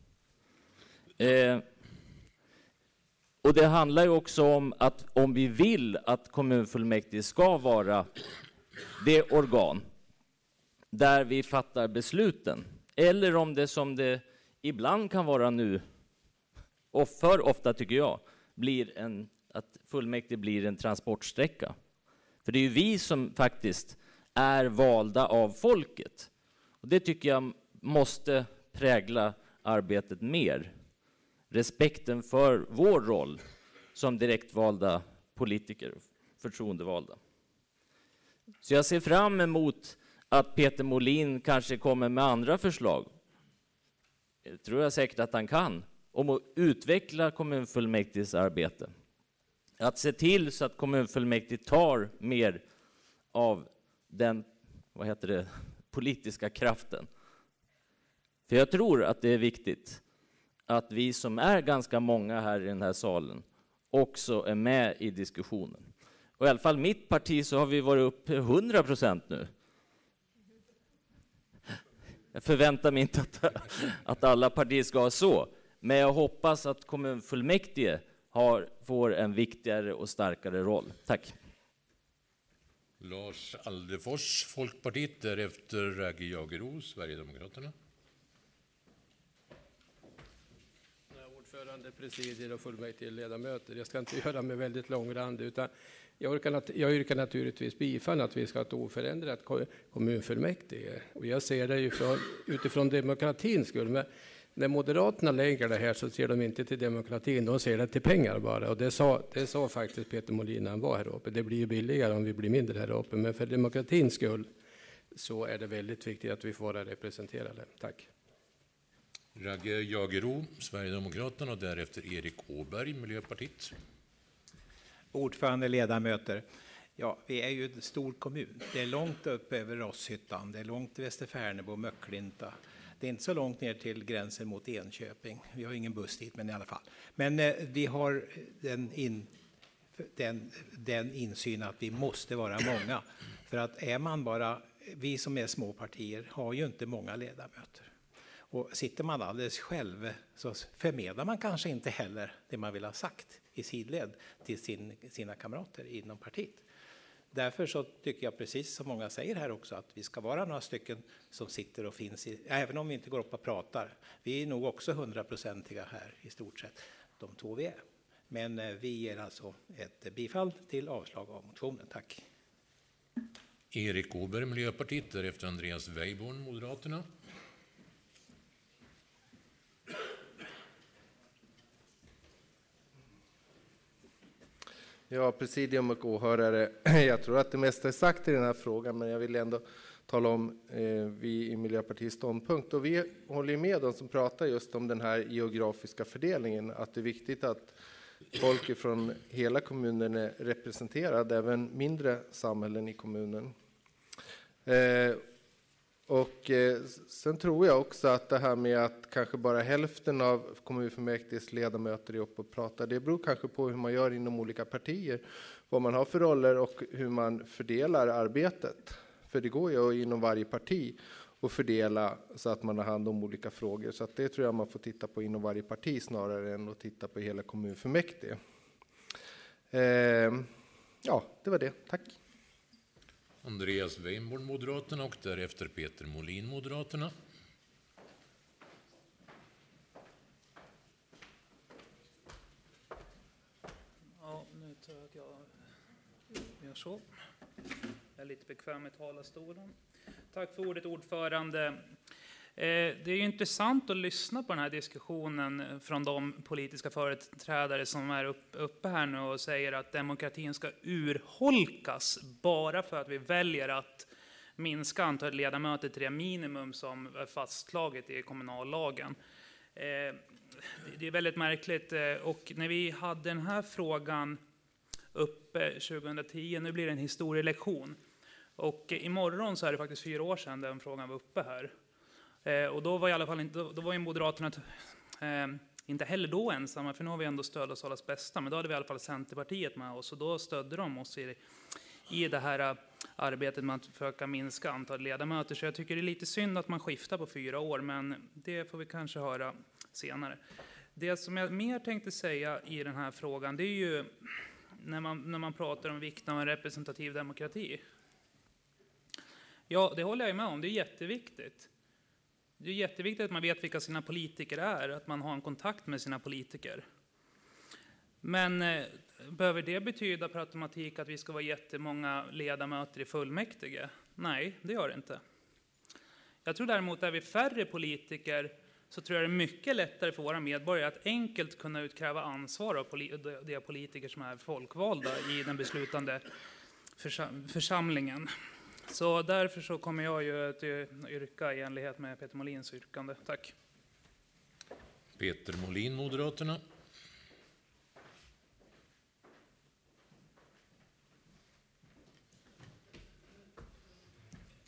Eh, och det handlar ju också om att om vi vill att kommunfullmäktige ska vara det organ där vi fattar besluten, eller om det som det ibland kan vara nu, och för ofta tycker jag, blir en, att fullmäktige blir en transportsträcka. För det är ju vi som faktiskt är valda av folket. Och det tycker jag måste prägla arbetet mer. Respekten för vår roll som direktvalda politiker, förtroendevalda. Så jag ser fram emot att Peter Molin kanske kommer med andra förslag. Det tror jag säkert att han kan. Om att utveckla kommunfullmäktiges arbete. Att se till så att kommunfullmäktige tar mer av den, vad heter det, politiska kraften. För jag tror att det är viktigt att vi som är ganska många här i den här salen också är med i diskussionen. Och i alla fall mitt parti så har vi varit upp hundra procent nu. Jag förväntar mig inte att, att alla partier ska ha så. Men jag hoppas att kommunfullmäktige har, får en viktigare och starkare roll. Tack. Lars Aldefors, Folkpartiet, därefter Ragge Jagero, Sverigedemokraterna. Ordförande, presidier och fullmäktige ledamöter. Jag ska inte göra mig väldigt långrandig, utan jag yrkar, jag yrkar naturligtvis bifall att vi ska ha ett oförändrat kommunfullmäktige. Och jag ser det ju från, utifrån demokratins skull. Men när Moderaterna lägger det här så ser de inte till demokratin, de ser det till pengar bara. Och det sa, det sa faktiskt Peter Molin när han var här uppe. Det blir ju billigare om vi blir mindre här uppe. Men för demokratins skull så är det väldigt viktigt att vi får vara representerade. Tack. Ragge Jagero, Sverigedemokraterna, och därefter Erik Åberg, Miljöpartiet. Ordförande, ledamöter. Ja, vi är ju en stor kommun. Det är långt upp över Rosshyttan, det är långt till Västerfärnebo och Möcklinta. Det är inte så långt ner till gränsen mot Enköping. Vi har ingen buss dit, men i alla fall. Men eh, vi har den, in, den, den insyn att vi måste vara många. För att är man bara, vi som är små partier har ju inte många ledamöter. Och sitter man alldeles själv så förmedlar man kanske inte heller det man vill ha sagt i sidled till sin, sina kamrater inom partiet. Därför så tycker jag, precis som många säger här också, att vi ska vara några stycken som sitter och finns i, även om vi inte går upp och pratar. Vi är nog också hundraprocentiga här i stort sett, de två vi är. Men eh, vi ger alltså ett bifall till avslag av motionen. Tack. Erik Åberg, Miljöpartiet, därefter Andreas Weiborn, Moderaterna. Ja, presidium och åhörare. Jag tror att det mesta är sagt i den här frågan, men jag vill ändå tala om eh, vi i Miljöpartiets ståndpunkt. Och vi håller med de som pratar just om den här geografiska fördelningen, att det är viktigt att folk från hela kommunen är representerade, även mindre samhällen i kommunen. Eh, Och eh, sen tror jag också att det här med att kanske bara hälften av kommunfullmäktiges ledamöter är uppe och pratar, det beror kanske på hur man gör inom olika partier, vad man har för roller och hur man fördelar arbetet. För det går ju inom varje parti att fördela så att man har hand om olika frågor. Så att det tror jag man får titta på inom varje parti snarare än att titta på hela kommunfullmäktige. Eh, ja, det var det. Tack. Andreas Weiborn, Moderaterna, och därefter Peter Molin, Moderaterna. Ja, nu tror jag att jag gör så. Jag är lite bekväm i talarstolen. Tack för ordet, ordförande. Det är ju intressant att lyssna på den här diskussionen från de politiska företrädare som är uppe här nu och säger att demokratin ska urholkas bara för att vi väljer att minska antalet ledamöter till det minimum som är fastslaget i kommunallagen. Det är väldigt märkligt, och när vi hade den här frågan uppe tjugohundratio, nu blir det en historielektion, och imorgon så är det faktiskt fyra år sedan den frågan var uppe här. Och då var i alla fall inte, då var ju Moderaterna eh, inte heller då ensamma, för nu har vi ändå stöd oss allas bästa, men då hade vi i alla fall Centerpartiet med oss, och då stödde de oss i, i det här arbetet med att försöka minska antalet ledamöter. Så jag tycker det är lite synd att man skiftar på fyra år, men det får vi kanske höra senare. Det som jag mer tänkte säga i den här frågan, det är ju när man, när man pratar om vikten av en representativ demokrati. Ja, det håller jag med om, det är jätteviktigt. Det är jätteviktigt att man vet vilka sina politiker är, att man har en kontakt med sina politiker. Men eh, behöver det betyda per automatik att vi ska vara jättemånga ledamöter i fullmäktige? Nej, det gör det inte. Jag tror däremot att är vi färre politiker så tror jag det är mycket lättare för våra medborgare att enkelt kunna utkräva ansvar av poli- de politiker som är folkvalda i den beslutande försam- församlingen. Så därför så kommer jag ju att yrka i enlighet med Peter Molins yrkande. Tack. Peter Molin, Moderaterna.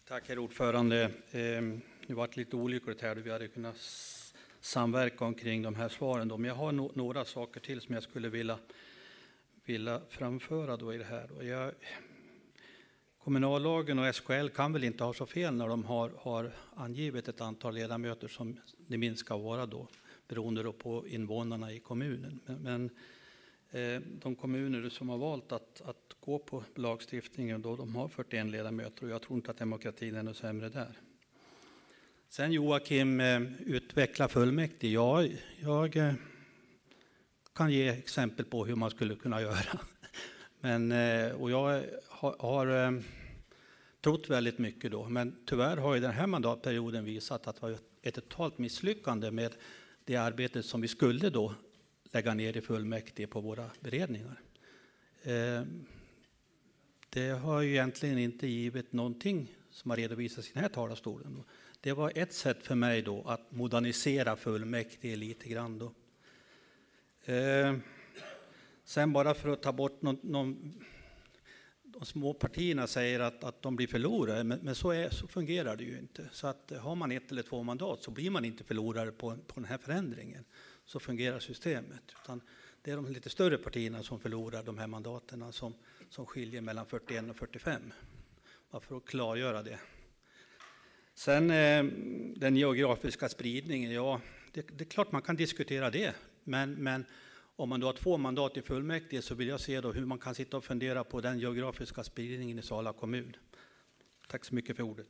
Tack herr ordförande. Eh, det varit lite olyckligt här då vi hade kunnat samverka omkring de här svaren. Då. Men jag har no några saker till som jag skulle vilja, vilja framföra då i det här. Då. Jag, kommunallagen och S K L kan väl inte ha så fel när de har, har angivit ett antal ledamöter som det minst ska vara då, beroende då på invånarna i kommunen. Men, men eh, de kommuner som har valt att, att gå på lagstiftningen då, de har fyrtioen ledamöter och jag tror inte att demokratin är något sämre där. Sen Joakim, eh, utveckla fullmäktige. Ja, jag eh, kan ge exempel på hur man skulle kunna göra. Men, eh, och jag har, har eh, trott väldigt mycket då. Men tyvärr har ju den här mandatperioden visat att det var ett totalt misslyckande med det arbetet som vi skulle då lägga ner i fullmäktige på våra beredningar. Eh, det har ju egentligen inte givit någonting som har redovisats i den här talarstolen. Det var ett sätt för mig då att modernisera fullmäktige lite grann då. Eh, sen bara för att ta bort någon, någon de små partierna säger att, att de blir förlorare, men, men så, är, så fungerar det ju inte. Så att har man ett eller två mandat så blir man inte förlorare på, på den här förändringen. Så fungerar systemet. Utan det är de lite större partierna som förlorar de här mandaterna som, som skiljer mellan fyrtioen och fyrtiofem. Bara för att klargöra det. Sen eh, den geografiska spridningen, ja, det, det är klart man kan diskutera det. Men, men om man då har två mandat i fullmäktige så vill jag se då hur man kan sitta och fundera på den geografiska spridningen i Sala kommun. Tack så mycket för ordet.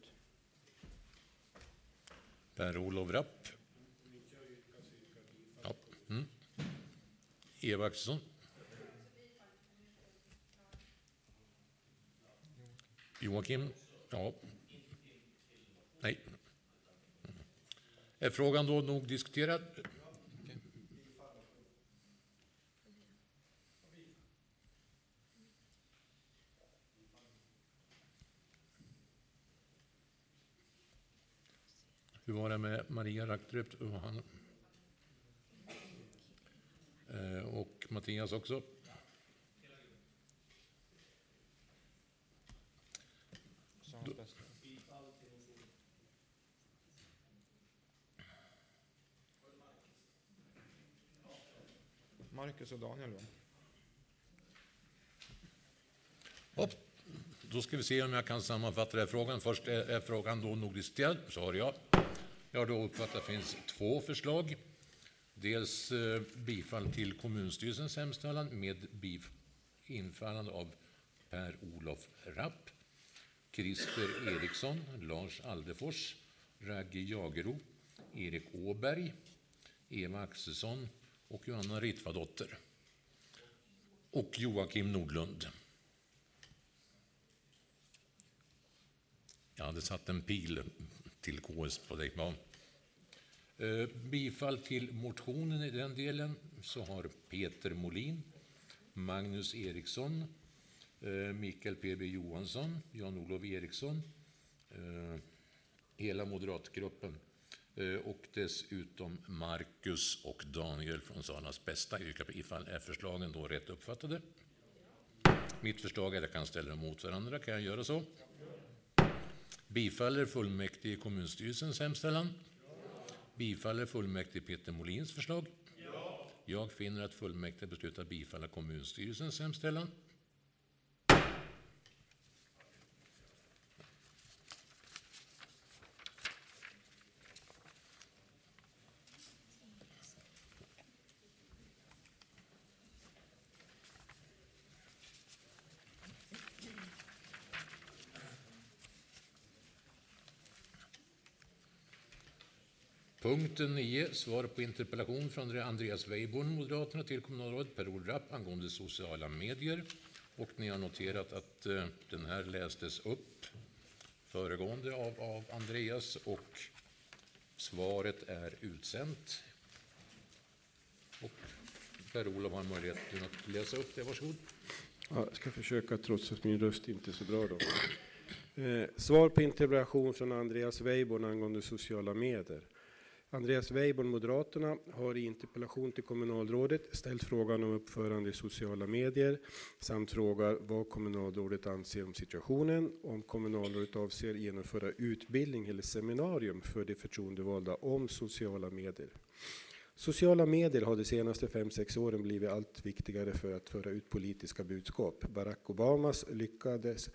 Per-Olof Rapp. Ja. Mm. Eva Axelsson. Joakim. Ja. Nej. Är frågan då nog diskuterad? Hur var det med Maria Raktrup och, han, och Mattias också? Då. Marcus och Daniel. Hopp. Då ska vi se om jag kan sammanfatta den här frågan. Först är, är frågan då nog diskuterad, så har jag. Jag har då uppfattat att det finns två förslag. Dels eh, bifall till kommunstyrelsens hemställan med bif- infallande av Per-Olof Rapp, Christer Eriksson, Lars Aldefors, Ragge Jagero, Erik Åberg, Eva Axelsson och Johanna Ritvadotter. Och Joakim Nordlund. Jag hade satt en pil till K S på dig. Ja. Eh, bifall till motionen i den delen så har Peter Molin, Magnus Eriksson, eh, Mikael P B Johansson, Jan-Olof Eriksson, eh, hela moderatgruppen eh, och dessutom Marcus och Daniel från Salas bästa. Yrkar bifall. Är förslagen då rätt uppfattade? Mitt förslag är att jag kan ställa dem mot varandra. Kan jag göra så? Bifaller fullmäktige kommunstyrelsens hemställan? Ja. Bifaller fullmäktige Peter Molins förslag? Ja. Jag finner att fullmäktige beslutar bifalla kommunstyrelsens hemställan. Punkten nio, svar på interpellation från Andreas Weiborn, Moderaterna, till kommunalrådet Per-Olof Rapp angående sociala medier. Och ni har noterat att eh, den här lästes upp föregående av, av Andreas och svaret är utsänt. Och Per-Olof har möjlighet att läsa upp det, varsågod. Ja, jag ska försöka trots att min röst inte är så bra då. Eh, svar på interpellation från Andreas Weiborn angående sociala medier. Andreas Weiborn, Moderaterna, har i interpellation till kommunalrådet ställt frågan om uppförande i sociala medier samt frågar vad kommunalrådet anser om situationen, om kommunalrådet avser genomföra utbildning eller seminarium för de förtroendevalda om sociala medier. Sociala medier har de senaste fem sex åren blivit allt viktigare för att föra ut politiska budskap. Barack Obamas lyckades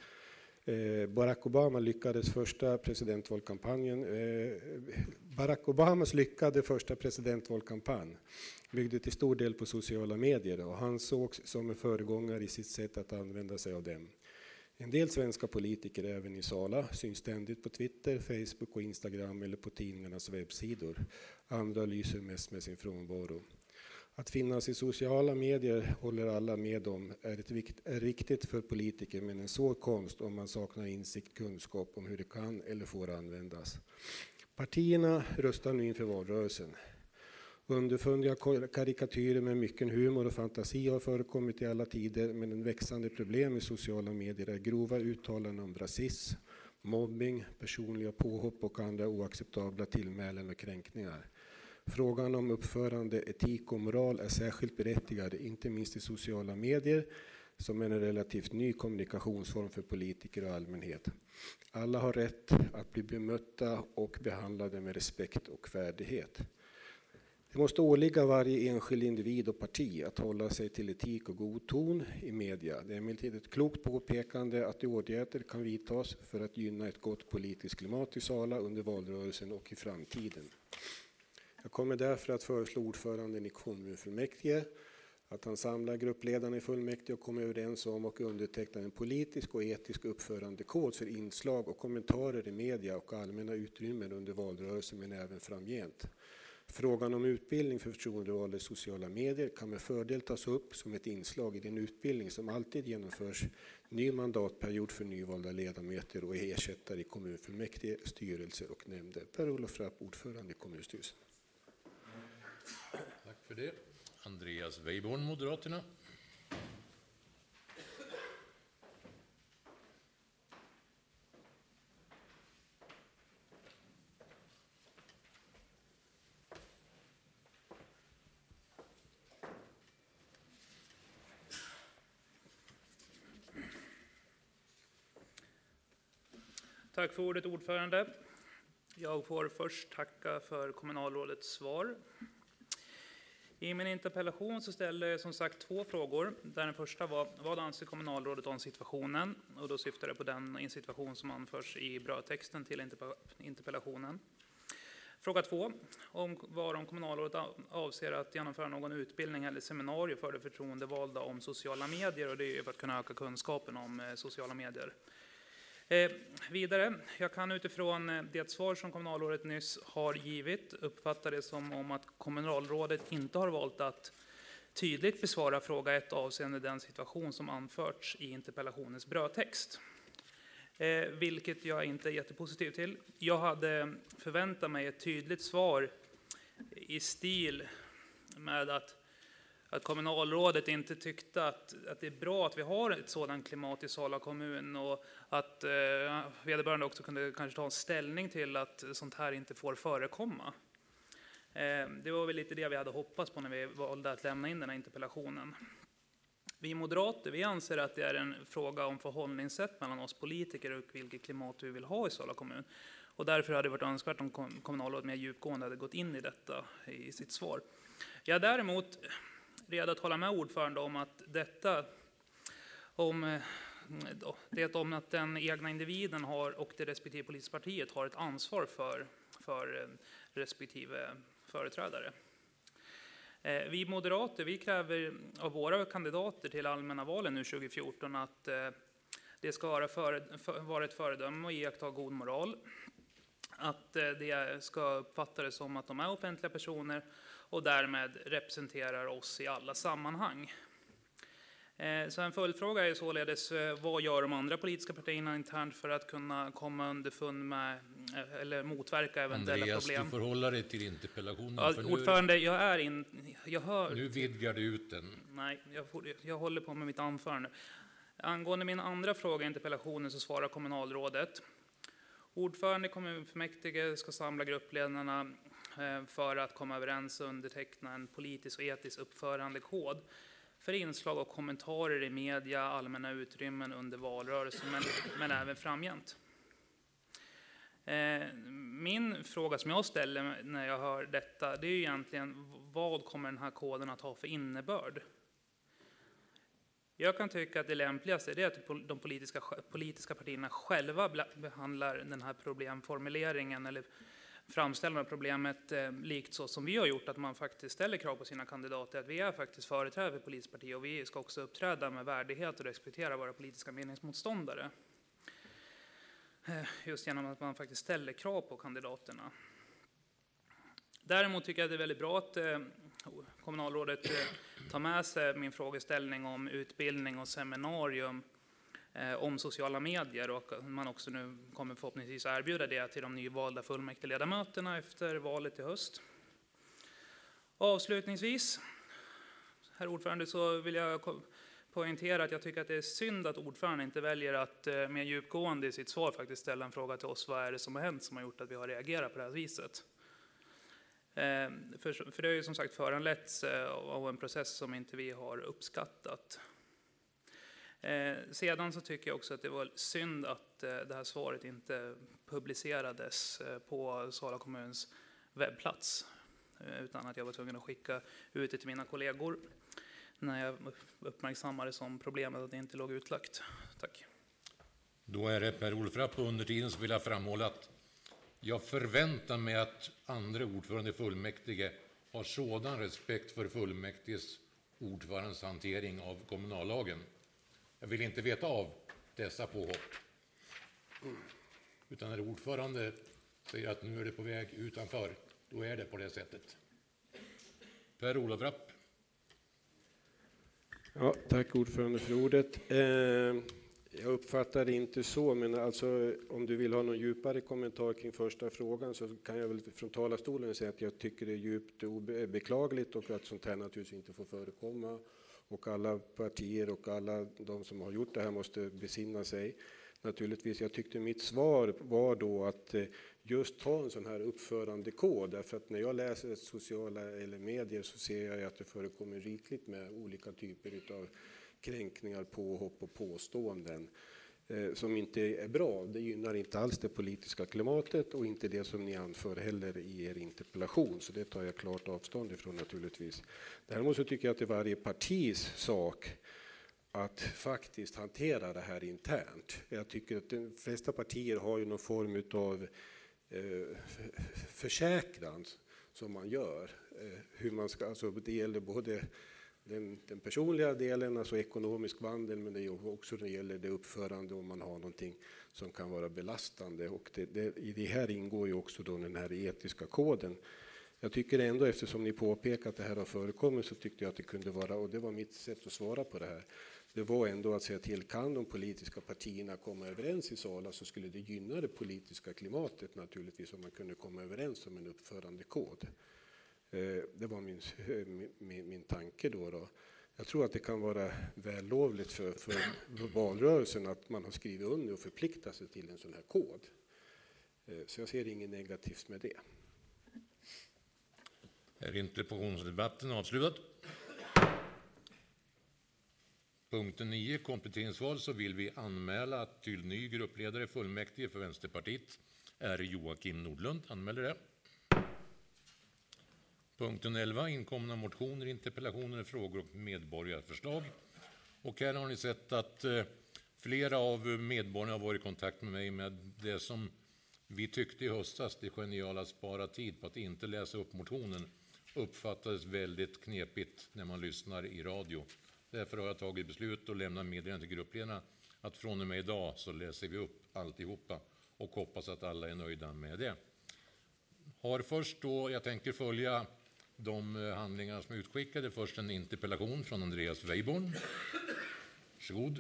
Eh, Barack Obama lyckades första presidentvalkampanjen eh, Barack Obamas lyckade första presidentvalkampanj byggde till stor del på sociala medier och han sågs som en föregångare i sitt sätt att använda sig av dem. En del svenska politiker, även i Sala, syns ständigt på Twitter, Facebook och Instagram eller på tidningarnas webbsidor. Andra lyser mest med sin frånvaro. Att finnas i sociala medier håller alla med om är, ett vikt, är viktigt för politiker, men en svår konst om man saknar insikt, kunskap om hur det kan eller får användas. Partierna röstar nu inför valrörelsen. Underfundiga karikatyrer med mycket humor och fantasi har förekommit i alla tider, men en växande problem i sociala medier är grova uttalanden om rasism, mobbing, personliga påhopp och andra oacceptabla tillmälen och kränkningar. Frågan om uppförande, etik och moral är särskilt berättigad, inte minst i sociala medier, som är en relativt ny kommunikationsform för politiker och allmänhet. Alla har rätt att bli bemötta och behandlade med respekt och värdighet. Det måste åligga varje enskild individ och parti att hålla sig till etik och god ton i media. Det är emellertid ett klokt påpekande att åtgärder kan vidtas för att gynna ett gott politiskt klimat i Sala under valrörelsen och i framtiden. Jag kommer därför att föreslå ordföranden i kommunfullmäktige att han samlar gruppledarna i fullmäktige och kommer överens om och undertecknar en politisk och etisk uppförandekod för inslag och kommentarer i media och allmänna utrymmen under valrörelsen, men även framgent. Frågan om utbildning för förtroendevalda i sociala medier kan med fördel tas upp som ett inslag i den utbildning som alltid genomförs ny mandatperiod för nyvalda ledamöter och ersättare i kommunfullmäktige, styrelser och nämnder. Per-Olof Rapp, ordförande i kommunstyrelsen. Tack för det. Andreas Weiborn, Moderaterna. Tack för ordet, ordförande. Jag får först tacka för kommunalrådets svar. I min interpellation så ställde jag som sagt två frågor. Där den första var, vad anser kommunalrådet om situationen? Och då syftar det på den situation som anförs i brödtexten till interpellationen. Fråga två, om var om kommunalrådet avser att genomföra någon utbildning eller seminarium för de förtroendevalda om sociala medier. Och det är för att kunna öka kunskapen om sociala medier. Eh, vidare, jag kan utifrån det svar som kommunalrådet nyss har givit uppfatta det som om att kommunalrådet inte har valt att tydligt besvara fråga ett avseende den situation som anförts i interpellationens brödtext. Eh, vilket jag inte är jättepositiv till. Jag hade förväntat mig ett tydligt svar i stil med att att kommunalrådet inte tyckte att, att det är bra att vi har ett sådant klimat i Sala kommun och att eh, vederbörande också kunde kanske ta en ställning till att sånt här inte får förekomma. Eh, det var väl lite det vi hade hoppats på när vi valde att lämna in den här interpellationen. Vi moderater, vi anser att det är en fråga om förhållningssätt mellan oss politiker och vilket klimat vi vill ha i Sala kommun. Och därför hade det varit önskvärt om kommunalrådet mer djupgående hade gått in i detta i sitt svar. Jag däremot redo att hålla med ordförande om att detta om det om att den egna individen har och det respektive politiska partiet har ett ansvar för, för respektive företrädare. Vi moderater, vi kräver av våra kandidater till allmänna valen nu tjugo fjorton att det ska vara, för, för, vara ett föredöme och iaktta god moral. Att det ska uppfattas som att de är offentliga personer och därmed representerar oss i alla sammanhang. Så en följdfråga är således, vad gör de andra politiska partierna internt för att kunna komma underfund med eller motverka eventuella Andreas, problem? Andreas, du får hålla dig till interpellationen. Ja, för ordförande, nu, jag är in, jag hör... Nu vidgar du ut den. Nej, jag, får, jag håller på med mitt anförande. Angående min andra fråga i interpellationen så svarar kommunalrådet. Ordförande i kommunfullmäktige ska samla gruppledarna för att komma överens och underteckna en politisk och etisk uppförandekod för inslag och kommentarer i media, allmänna utrymmen under valrörelsen, men, men även framgent. Min fråga som jag ställer när jag hör detta, det är ju egentligen vad kommer den här koden att ha för innebörd? Jag kan tycka att det lämpligaste är att de politiska, politiska partierna själva behandlar den här problemformuleringen eller framställer problemet eh, likt så som vi har gjort, att man faktiskt ställer krav på sina kandidater, att vi är faktiskt företrädare för politiskt parti och vi ska också uppträda med värdighet och respektera våra politiska meningsmotståndare. Eh, just genom att man faktiskt ställer krav på kandidaterna. Däremot tycker jag att det är väldigt bra att eh, kommunalrådet eh, tar med sig min frågeställning om utbildning och seminarium eh, om sociala medier, och man också nu kommer förhoppningsvis erbjuda det till de nyvalda fullmäktigeledamöterna efter valet i höst. Avslutningsvis, herr ordförande, så vill jag poängtera att jag tycker att det är synd att ordföranden inte väljer att eh, mer djupgående i sitt svar faktiskt ställa en fråga till oss. Vad är det som har hänt som har gjort att vi har reagerat på det här viset? För, för det har ju som sagt föranletts av en process som inte vi har uppskattat. Sedan så tycker jag också att det var synd att det här svaret inte publicerades på Sala kommuns webbplats, utan att jag var tvungen att skicka ut det till mina kollegor när jag uppmärksammade som problemet att det inte låg utlagt. Tack. Då är det Per-Olof Rapp, och under tiden så vill jag framhålla att jag förväntar mig att andra ordförande i fullmäktige har sådan respekt för fullmäktiges ordförandes hantering av kommunallagen. Jag vill inte veta av dessa påhopp. Utan när ordförande säger att nu är det på väg utanför, då är det på det sättet. Per-Olof Rapp. Ja, tack ordförande för ordet. Eh... Jag uppfattar det inte så, men alltså, om du vill ha någon djupare kommentar kring första frågan så kan jag väl från talarstolen säga att jag tycker det är djupt beklagligt och att sånt här naturligtvis inte får förekomma. Och alla partier och alla de som har gjort det här måste besinna sig. Naturligtvis, jag tyckte mitt svar var då att just ta en sån här uppförandekod, därför att när jag läser sociala eller medier så ser jag att det förekommer rikligt med olika typer av kränkningar, påhopp och påståenden eh, som inte är bra. Det gynnar inte alls det politiska klimatet och inte det som ni anför heller i er interpellation. Så det tar jag klart avstånd ifrån naturligtvis. Däremot så tycker jag att det är varje partis sak att faktiskt hantera det här internt. Jag tycker att de flesta partier har ju någon form av eh, försäkran som man gör. Eh, hur man ska, alltså det gäller både Den, den personliga delen, alltså ekonomisk vandel, men det är också när det gäller det uppförande om man har någonting som kan vara belastande. Och det, det, i det här ingår ju också då den här etiska koden. Jag tycker ändå, eftersom ni påpekar att det här har förekommit, så tyckte jag att det kunde vara, och det var mitt sätt att svara på det här, det var ändå att säga till, kan de politiska partierna komma överens i Sala så skulle det gynna det politiska klimatet naturligtvis om man kunde komma överens om en uppförandekod. Det var min, min, min tanke då, då. Jag tror att det kan vara vällovligt för, för valrörelsen att man har skrivit under och förpliktat sig till en sån här kod. Så jag ser inget negativt med det. Är interpellationsdebatten avslutad? Punkten nio, kompletteringsval, så vill vi anmäla att till ny gruppledare i fullmäktige för Vänsterpartiet är Joakim Nordlund. Anmäler det. Punkten elva, inkomna motioner, interpellationer, frågor och medborgarförslag. Och här har ni sett att eh, flera av medborgarna har varit i kontakt med mig med det som vi tyckte i höstas, det geniala att spara tid på att inte läsa upp motionen, uppfattades väldigt knepigt när man lyssnar i radio. Därför har jag tagit beslut och lämnat meddelande till gruppledarna att från och med idag så läser vi upp alltihopa och hoppas att alla är nöjda med det. Har först då, jag tänker följa de handlingar som är utskickade. Först en interpellation från Andreas Weiborn. Varsågod.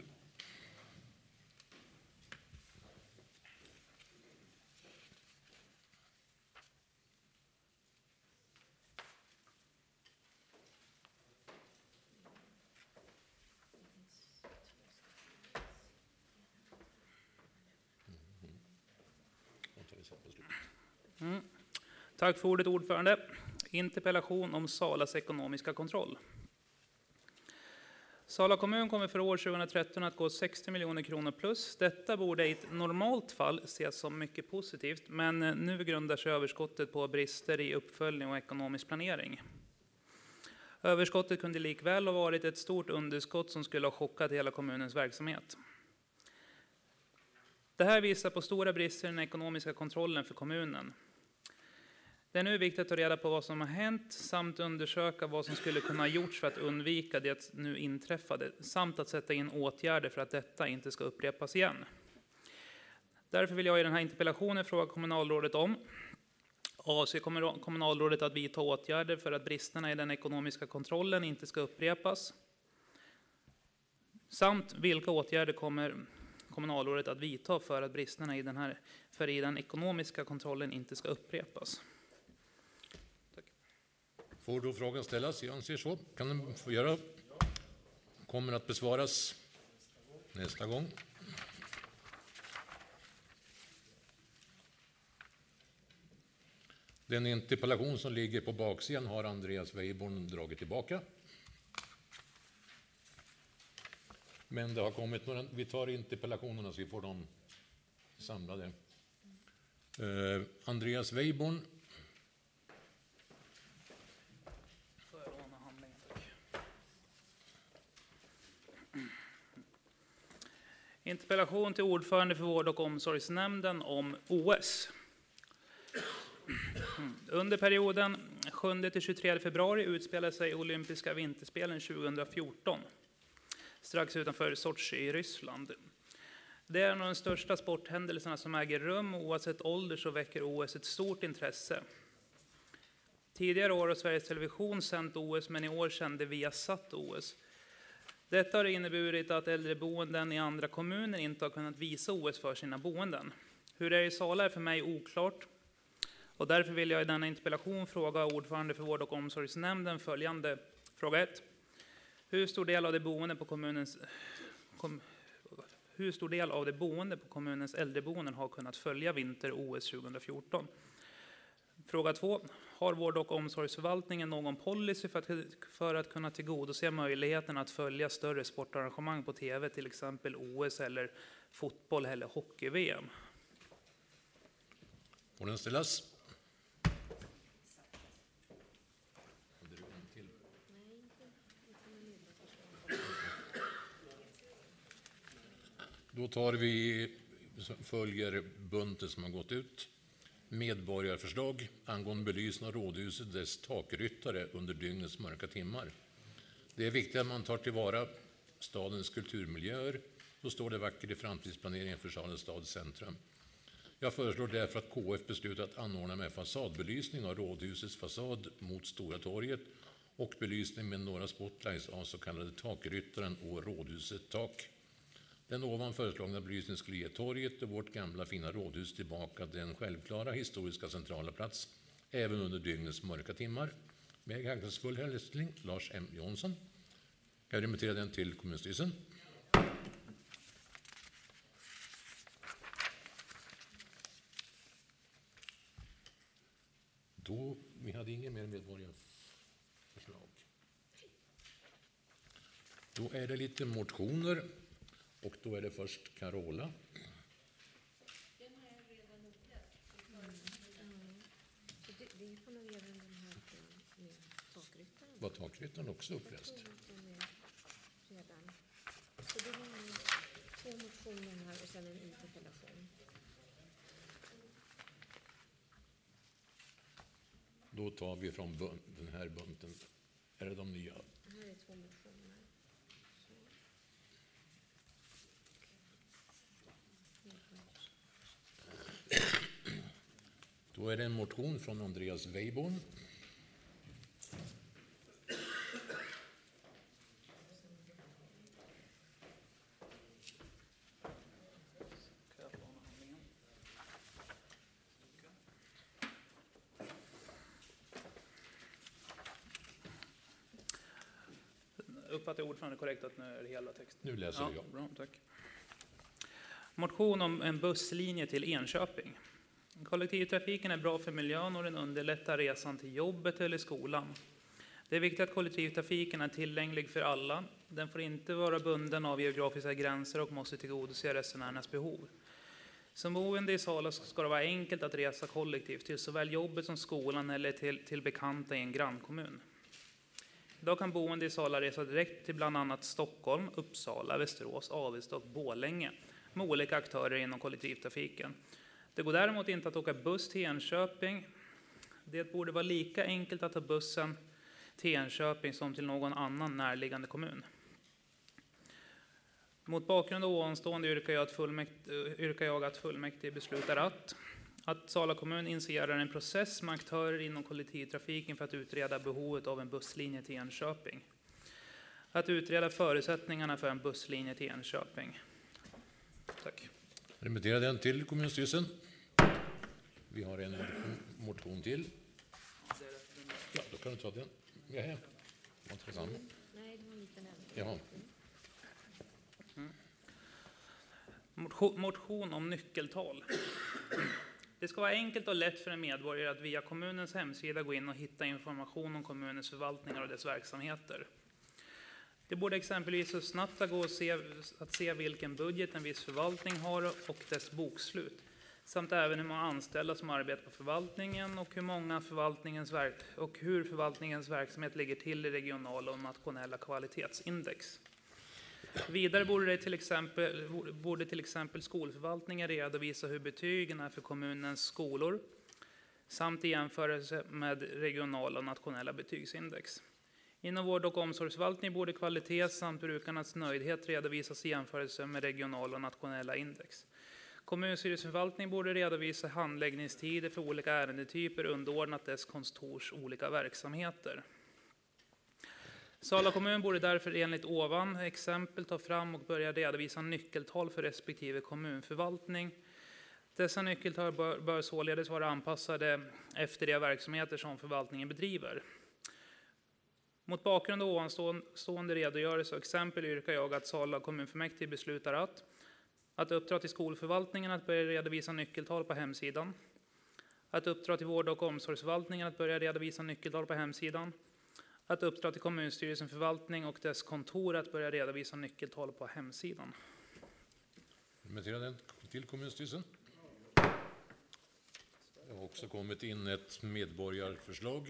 Mm. Tack för ordet, ordförande. Interpellation om Salas ekonomiska kontroll. Sala kommun kommer för år tjugohundratretton att gå sextio miljoner kronor plus. Detta borde i ett normalt fall ses som mycket positivt, men nu grundar sig överskottet på brister i uppföljning och ekonomisk planering. Överskottet kunde likväl ha varit ett stort underskott som skulle ha chockat hela kommunens verksamhet. Det här visar på stora brister i den ekonomiska kontrollen för kommunen. Det är nu viktigt att ta reda på vad som har hänt samt undersöka vad som skulle kunna ha gjorts för att undvika det nu inträffade samt att sätta in åtgärder för att detta inte ska upprepas igen. Därför vill jag i den här interpellationen fråga kommunalrådet om avser kommunalrådet att vidta åtgärder för att bristerna i den ekonomiska kontrollen inte ska upprepas? Samt vilka åtgärder kommer kommunalrådet att vidta för att bristerna i den, här, för i den ekonomiska kontrollen inte ska upprepas? Får då frågan ställas? Jag anser så. Kan den få göra? Kommer att besvaras nästa gång. Den interpellation som ligger på baksidan har Andreas Weiborn dragit tillbaka. Men det har kommit några, vi tar interpellationerna så vi får dem samlade. Eh, Andreas Weiborn. Interpellation till ordförande för vård- och omsorgsnämnden om O S. Under perioden sjunde till tjugotredje februari utspelade sig olympiska vinterspelen tjugohundrafjorton. Strax utanför Sochi i Ryssland. Det är en av de största sporthändelserna som äger rum. Oavsett ålder så väcker O S ett stort intresse. Tidigare år har Sveriges Television sänt O S, men i år sände Viasat O S. Detta har inneburit att äldreboenden i andra kommuner inte har kunnat visa O S för sina boenden. Hur det är i Sala är för mig oklart. Och därför vill jag i denna interpellation fråga ordförande för vård- och omsorgsnämnden följande. Fråga ett. Hur stor del av det boende på kommunens kom, hur stor del av det boende på kommunens äldreboenden har kunnat följa vinter-O S tjugohundrafjorton? Fråga två. Har vård- och omsorgsförvaltningen någon policy för att, för att kunna tillgodose möjligheten att följa större sportarrangemang på tv, till exempel O S eller fotboll eller hockey-V M? Får den ställas? Då tar vi, följer bunten som har gått ut. Medborgarförslag angående belysning av rådhuset dess takryttare under dygnets mörka timmar. Det är viktigt att man tar tillvara stadens kulturmiljöer. Så står det vackert i framtidsplaneringen för Sala stads centrum. Jag föreslår därför att K F beslutar att anordna med fasadbelysning av rådhusets fasad mot Stora torget och belysning med några spotlights av så kallade takryttaren och rådhusets tak. Den ovan föreslagna belysningen skulle ge torget och vårt gamla fina rådhus tillbaka den självklara historiska centrala plats även under dygnets mörka timmar. Med hälsningsfull hälsning Lars M. Jonsson. Jag remitterar den till kommunstyrelsen. Då, vi hade ingen mer medborgarförslag. Då är det lite motioner. Och då är det först Carola. Den har jag redan uppläst. Vi får nog även den här med takryttaren. Var takryttaren också uppläst? Redan. Så det var två motioner här och sen en interpellation. Då tar vi från den här bunten. Är det de nya? Det här är två motioner. Då är det en motion från Andreas Weiborn. Uppfattar jag ordförande korrekt att nu är det hela texten? Nu läser ja, jag. Bra, tack. Motion om en busslinje till Enköping. Kollektivtrafiken är bra för miljön och den underlättar resan till jobbet eller skolan. Det är viktigt att kollektivtrafiken är tillgänglig för alla. Den får inte vara bunden av geografiska gränser och måste tillgodose resenärernas behov. Som boende i Sala ska det vara enkelt att resa kollektivt till såväl jobbet som skolan eller till, till bekanta i en grannkommun. Idag kan boende i Sala resa direkt till bland annat Stockholm, Uppsala, Västerås, Avesta och Borlänge med olika aktörer inom kollektivtrafiken. Det går däremot inte att åka buss till Enköping. Det borde vara lika enkelt att ta bussen till Enköping som till någon annan närliggande kommun. Mot bakgrund av ovanstående yrkar jag att fullmäktige, yrkar jag att fullmäktige beslutar att att Sala kommun initierar en process med aktörer inom kollektivtrafiken för att utreda behovet av en busslinje till Enköping. Att utreda förutsättningarna för en busslinje till Enköping. Tack. Remittera den till kommunstyrelsen. Vi har en motion till. Ja, då kan du ta den. Ja, ja. Intressant. Nej, det var en liten ändring. Jaha. Mm. Motion, motion om nyckeltal. Det ska vara enkelt och lätt för en medborgare att via kommunens hemsida gå in och hitta information om kommunens förvaltningar och dess verksamheter. Det borde exempelvis så snabbt gå att se, att se vilken budget en viss förvaltning har och dess bokslut, samt även hur många anställda som arbetar på förvaltningen och hur, många förvaltningens verk, och hur förvaltningens verksamhet ligger till i regionala och nationella kvalitetsindex. Vidare borde, det till exempel, borde till exempel skolförvaltningen redovisa hur betygen är för kommunens skolor samt i jämförelse med regionala och nationella betygsindex. Inom vård- och omsorgsförvaltning borde kvalitet samt brukarnas nöjdhet redovisas i jämförelse med regionala och nationella index. Kommunstyrelseförvaltning borde redovisa handläggningstider för olika ärendetyper underordnat dess kontors olika verksamheter. Sala kommun borde därför enligt ovan exempel ta fram och börja redovisa nyckeltal för respektive kommunförvaltning. Dessa nyckeltal bör, bör således vara anpassade efter de verksamheter som förvaltningen bedriver. Mot bakgrund av ovanstående redogörelse och exempel yrkar jag att Sala kommunfullmäktige beslutar att att uppdra till skolförvaltningen att börja redovisa nyckeltal på hemsidan. Att uppdra till vård- och omsorgsförvaltningen att börja redovisa nyckeltal på hemsidan. Att uppdra till kommunstyrelsen förvaltning och dess kontor att börja redovisa nyckeltal på hemsidan. Remittera den till kommunstyrelsen. Det har också kommit in ett medborgarförslag.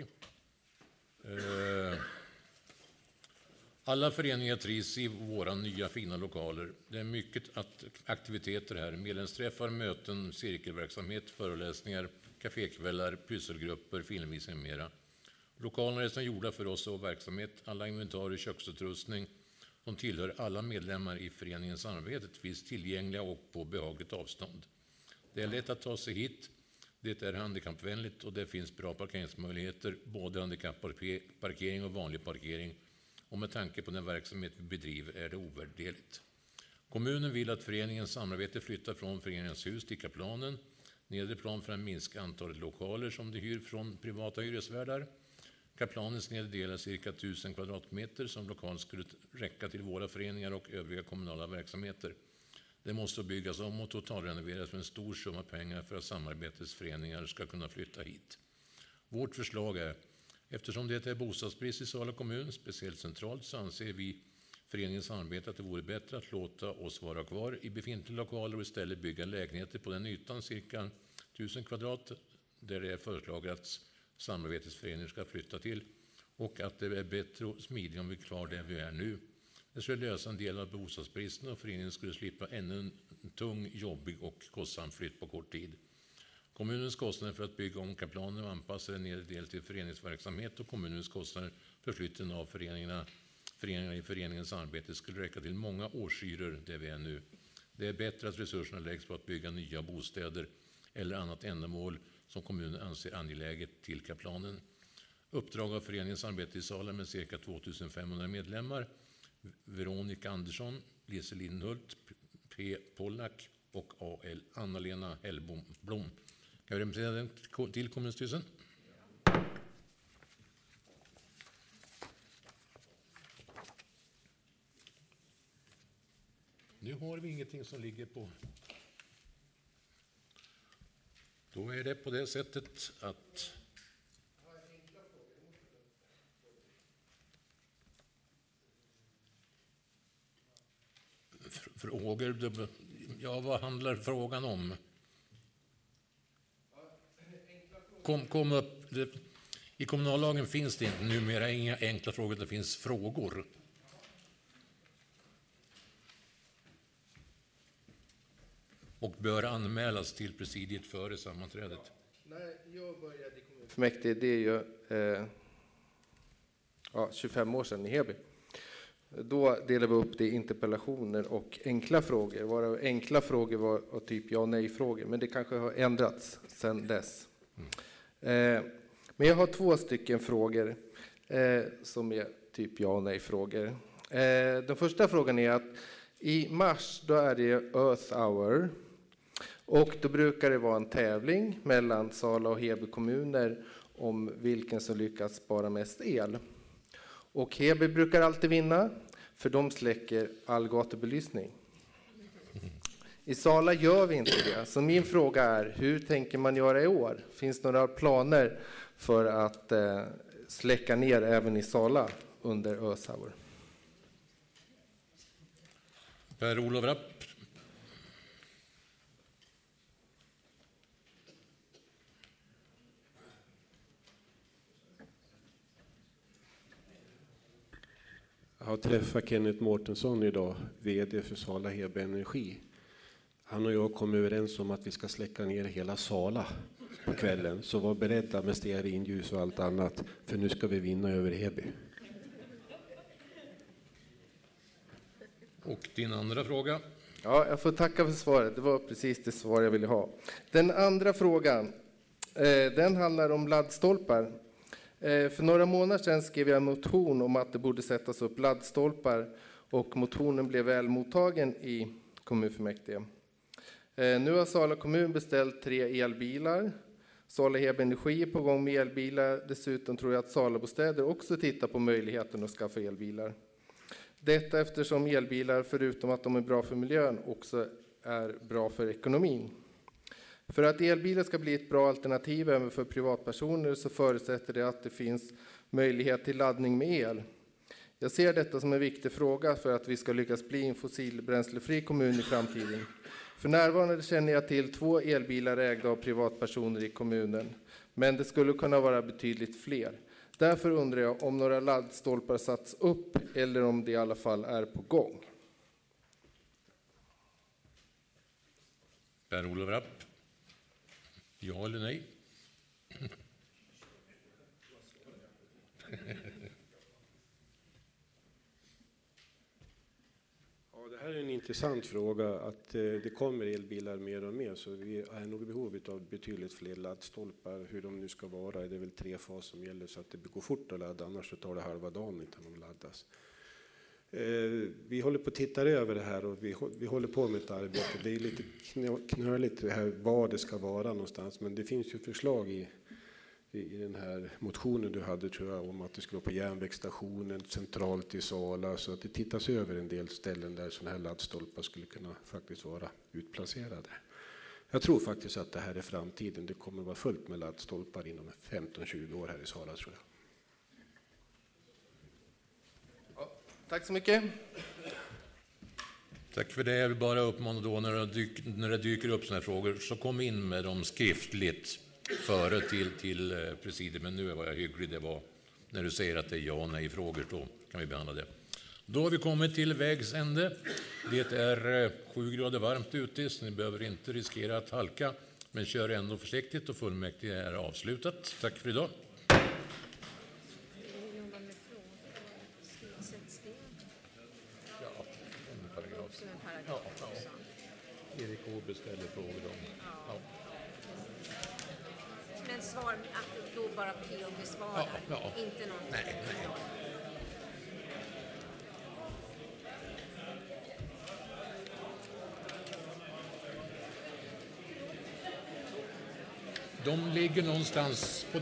Alla föreningar trivs i våra nya fina lokaler. Det är mycket aktiviteter här. Medlemsträffar, möten, cirkelverksamhet, föreläsningar, kafékvällar, pysselgrupper, filmvisning med mera. Lokalerna är som gjorda för oss och verksamhet. Alla inventarier, köksutrustning som tillhör alla medlemmar i föreningens samarbete finns tillgängliga och på behagligt avstånd. Det är lätt att ta sig hit. Det är handikappvänligt och det finns bra parkeringsmöjligheter, både handikappparkering och vanlig parkering. Och med tanke på den verksamhet vi bedriver är det ovärderligt. Kommunen vill att föreningens samarbete flyttar från föreningens hus till Kaplanen. Nedre plan för att minska antalet lokaler som de hyr från privata hyresvärdar. Kaplanens nedre del är cirka tusen kvadratmeter som lokalt skulle räcka till våra föreningar och övriga kommunala verksamheter. Det måste byggas om och totalrenoveras för en stor summa pengar för att samarbetsföreningar ska kunna flytta hit. Vårt förslag är, eftersom det är bostadsbrist i Sala kommun, speciellt centralt, så anser vi föreningens samarbete att det vore bättre att låta oss vara kvar i befintliga lokaler och istället bygga lägenheter på den ytan, cirka tusen kvadrat, där det är föreslaget att samarbetsföreningen ska flytta till och att det är bättre och smidigare om vi är kvar där vi är nu. Det skulle lösa en del av bostadsbristen och föreningen skulle slippa ännu en tung, jobbig och kostsam flytt på kort tid. Kommunens kostnader för att bygga om Kaplanen och anpassa en nedre del till föreningsverksamhet och kommunens kostnader för flytten av föreningarna, föreningarna i föreningens arbete skulle räcka till många årshyror där vi är nu. Det är bättre att resurserna läggs på att bygga nya bostäder eller annat ändamål som kommunen anser angeläget till Kaplanen. Uppdrag av föreningens arbete i Sala med cirka två tusen femhundra medlemmar. Veronica Andersson, Lise Lindhult, P. Pollack och A L Anna-Lena Hellblom. Kan vi representera den till kommunstyrelsen? Nu har vi ingenting som ligger på Då är det på det sättet att frågor, ja, vad handlar frågan om? Kom, kom upp. Det, i kommunallagen finns det inte numera inga enkla frågor, det finns frågor. Och bör anmälas till presidiet före sammanträdet. När jag började i kommunfullmäktige, det är ju eh, ja, tjugofem år sedan i Heby. Då delade vi upp det i interpellationer och enkla frågor. Varav enkla frågor var, var typ ja och nej-frågor, men det kanske har ändrats sedan dess. Mm. Eh, men jag har två stycken frågor eh, som är typ ja och nej-frågor. Eh, den första frågan är att i mars då är det Earth Hour. Och då brukar det vara en tävling mellan Sala och Heby kommuner om vilken som lyckas spara mest el. Och Heby brukar alltid vinna, för de släcker all gatubelysning. I Sala gör vi inte det. Så min fråga är, hur tänker man göra i år? Finns det några planer för att eh, släcka ner även i Sala under Earth Hour? Per-Olof Rapp. Jag har träffat Kenneth Mårtensson idag, vd för Sala Heby Energi. Han och jag kom överens om att vi ska släcka ner hela Sala på kvällen. Så var beredda med stearinljus och allt annat, för nu ska vi vinna över Heby. Och din andra fråga? Ja, jag får tacka för svaret. Det var precis det svar jag ville ha. Den andra frågan, eh, den handlar om laddstolpar. För några månader sedan skrev jag en motion om att det borde sättas upp laddstolpar, och motionen blev väl mottagen i kommunfullmäktige. Nu har Sala kommun beställt tre elbilar. Sala Heby Energi är på gång med elbilar. Dessutom tror jag att Sala Bostäder också tittar på möjligheten att skaffa elbilar. Detta eftersom elbilar, förutom att de är bra för miljön, också är bra för ekonomin. För att elbilar ska bli ett bra alternativ även för privatpersoner så förutsätter det att det finns möjlighet till laddning med el. Jag ser detta som en viktig fråga för att vi ska lyckas bli en fossilbränslefri kommun i framtiden. För närvarande känner jag till två elbilar ägda av privatpersoner i kommunen, men det skulle kunna vara betydligt fler. Därför undrar jag om några laddstolpar satts upp eller om det i alla fall är på gång. Per-Olof Rapp. Ja eller nej? Ja, det här är en intressant fråga. Att eh, det kommer elbilar mer och mer, så vi är nog i behov av betydligt fler laddstolpar. Hur de nu ska vara, det är väl tre fas som gäller, så att det går fort att ladda, annars så tar det halva dagen innan de laddas. Eh, vi håller på att titta över det här, och vi, vi håller på med ett arbete. Det är lite knöligt det här var det ska vara någonstans, men det finns ju förslag i, i, i den här motionen du hade, tror jag, om att det skulle vara på järnvägsstationen centralt i Sala, så att det tittas över en del ställen där sådana här laddstolpar skulle kunna faktiskt vara utplacerade. Jag tror faktiskt att det här är framtiden. Det kommer att vara fullt med laddstolpar inom femton tjugo år här i Sala, tror jag. Tack så mycket. Tack för det. Jag vill bara uppmana då när det dyker, när det dyker upp sådana här frågor, så kom in med dem skriftligt före till, till presidiet. Men nu var jag hygglig, det var när du säger att det är ja och nej frågor, då kan vi behandla det. Då har vi kommit till vägs ände. Det är sju grader varmt ute, så ni behöver inte riskera att halka, men kör ändå försiktigt, och fullmäktige är avslutat. Tack för idag. Ja, ja. Erik Åberg ställer frågor om. Ja. Men svar, att då bara P O besvarar, ja, ja. Inte någonting. Nej, nej. De ligger någonstans på